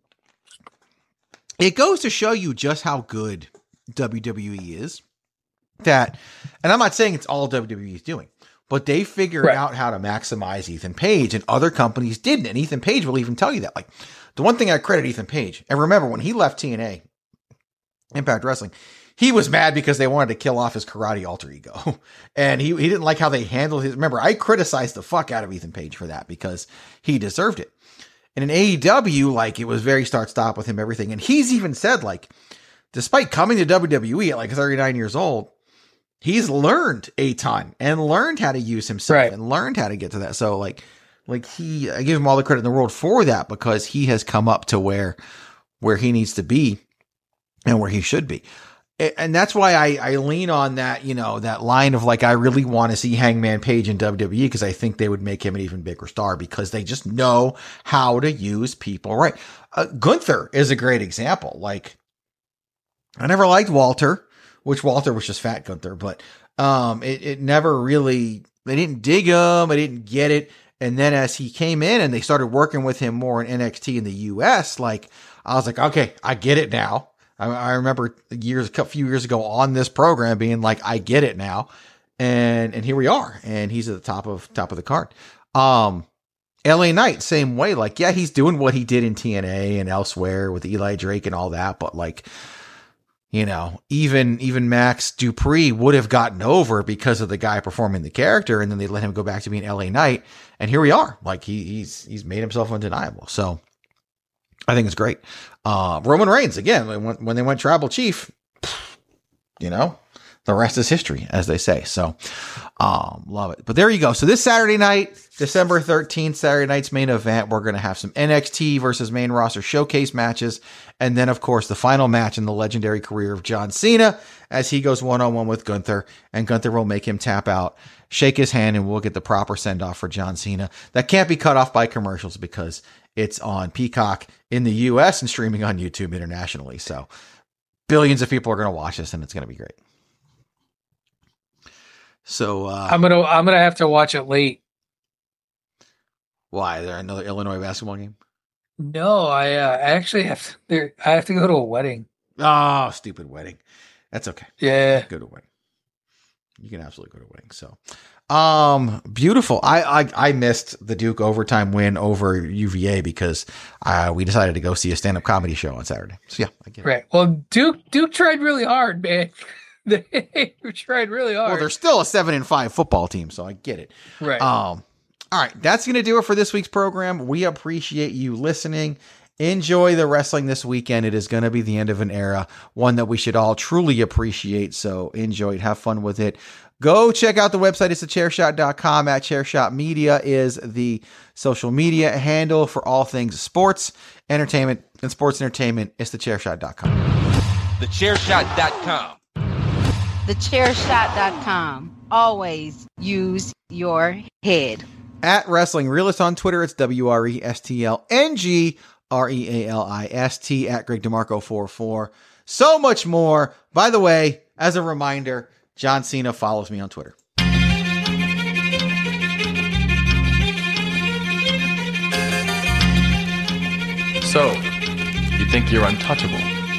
Speaker 4: It goes to show you just how good WWE is. And I'm not saying it's all WWE is doing, but they figured out how to maximize Ethan Page, and other companies didn't. And Ethan Page will even tell you that. Like the one thing I credit Ethan Page, and remember when he left TNA, Impact Wrestling, he was mad because they wanted to kill off his karate alter ego. And he didn't like how they handled his. Remember, I criticized the fuck out of Ethan Page for that because he deserved it. And in AEW, like, it was very start-stop with him, everything. And he's even said, like, despite coming to WWE at like 39 years old, he's learned a ton and learned how to use himself and learned how to get to that. So like I give him all the credit in the world for that because he has come up to where he needs to be and where he should be. And that's why I lean on that, that line of like, I really want to see Hangman Page in WWE because I think they would make him an even bigger star because they just know how to use people right. Gunther is a great example. Like, I never liked Walter, which Walter was just fat Gunther, but it never really, they didn't dig him, I didn't get it. And then as he came in and they started working with him more in NXT in the US, like, I was like, okay, I get it now. I remember a few years ago on this program being like, I get it now. And here we are. And he's at the top of the card. LA Knight, same way. Like, yeah, he's doing what he did in TNA and elsewhere with Eli Drake and all that. But like, you know, even Max Dupree would have gotten over because of the guy performing the character. And then they let him go back to being LA Knight. And here we are. Like, he's made himself undeniable. So I think it's great. Roman Reigns, again, when they went tribal chief, you know, the rest is history, as they say. So, love it. But there you go. So this Saturday night, December 13th, Saturday night's main event, we're going to have some NXT versus main roster showcase matches. And then, of course, the final match in the legendary career of John Cena as he goes one-on-one with Gunther. And Gunther will make him tap out, shake his hand, and we'll get the proper send-off for John Cena. That can't be cut off by commercials because it's on Peacock in the U.S. and streaming on YouTube internationally. So billions of people are going to watch this, and it's going to be great. So
Speaker 5: I'm gonna have to watch it late.
Speaker 4: Why? Is there another Illinois basketball game?
Speaker 5: No, I actually have to. I have to go to a wedding.
Speaker 4: Oh, stupid wedding. That's okay.
Speaker 5: Yeah,
Speaker 4: go to a wedding. You can absolutely go to a wedding. So, beautiful. I missed the Duke overtime win over UVA because we decided to go see a stand-up comedy show on Saturday. So yeah, I get it.
Speaker 5: Right. Well, Duke tried really hard, man. They tried really hard.
Speaker 4: Well, they're still a 7-5 football team, so I get it.
Speaker 5: Right.
Speaker 4: All right, that's going to do it for this week's program. We appreciate you listening. Enjoy the wrestling this weekend. It is going to be the end of an era, one that we should all truly appreciate. So enjoy it. Have fun with it. Go check out the website. It's thechairshot.com. @chairshotmedia is the social media handle for all things sports, entertainment, and sports entertainment. It's thechairshot.com.
Speaker 12: Thechairshot.com.
Speaker 13: Thechairshot.com. Always use your head.
Speaker 4: At Wrestling Realist on Twitter, it's WRESTLNGREALIST. At Greg DeMarco 44. So much more. By the way, as a reminder, John Cena follows me on Twitter.
Speaker 9: So, you think you're untouchable?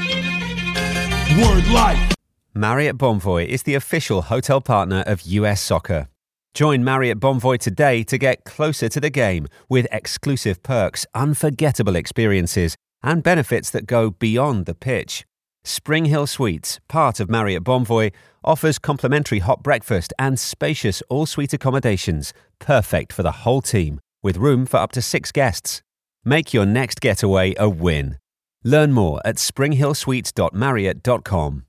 Speaker 10: Word life.
Speaker 3: Marriott Bonvoy is the official hotel partner of US Soccer. Join Marriott Bonvoy today to get closer to the game with exclusive perks, unforgettable experiences, and benefits that go beyond the pitch. Spring Hill Suites, part of Marriott Bonvoy, offers complimentary hot breakfast and spacious all-suite accommodations, perfect for the whole team, with room for up to 6 guests. Make your next getaway a win. Learn more at springhillsuites.marriott.com.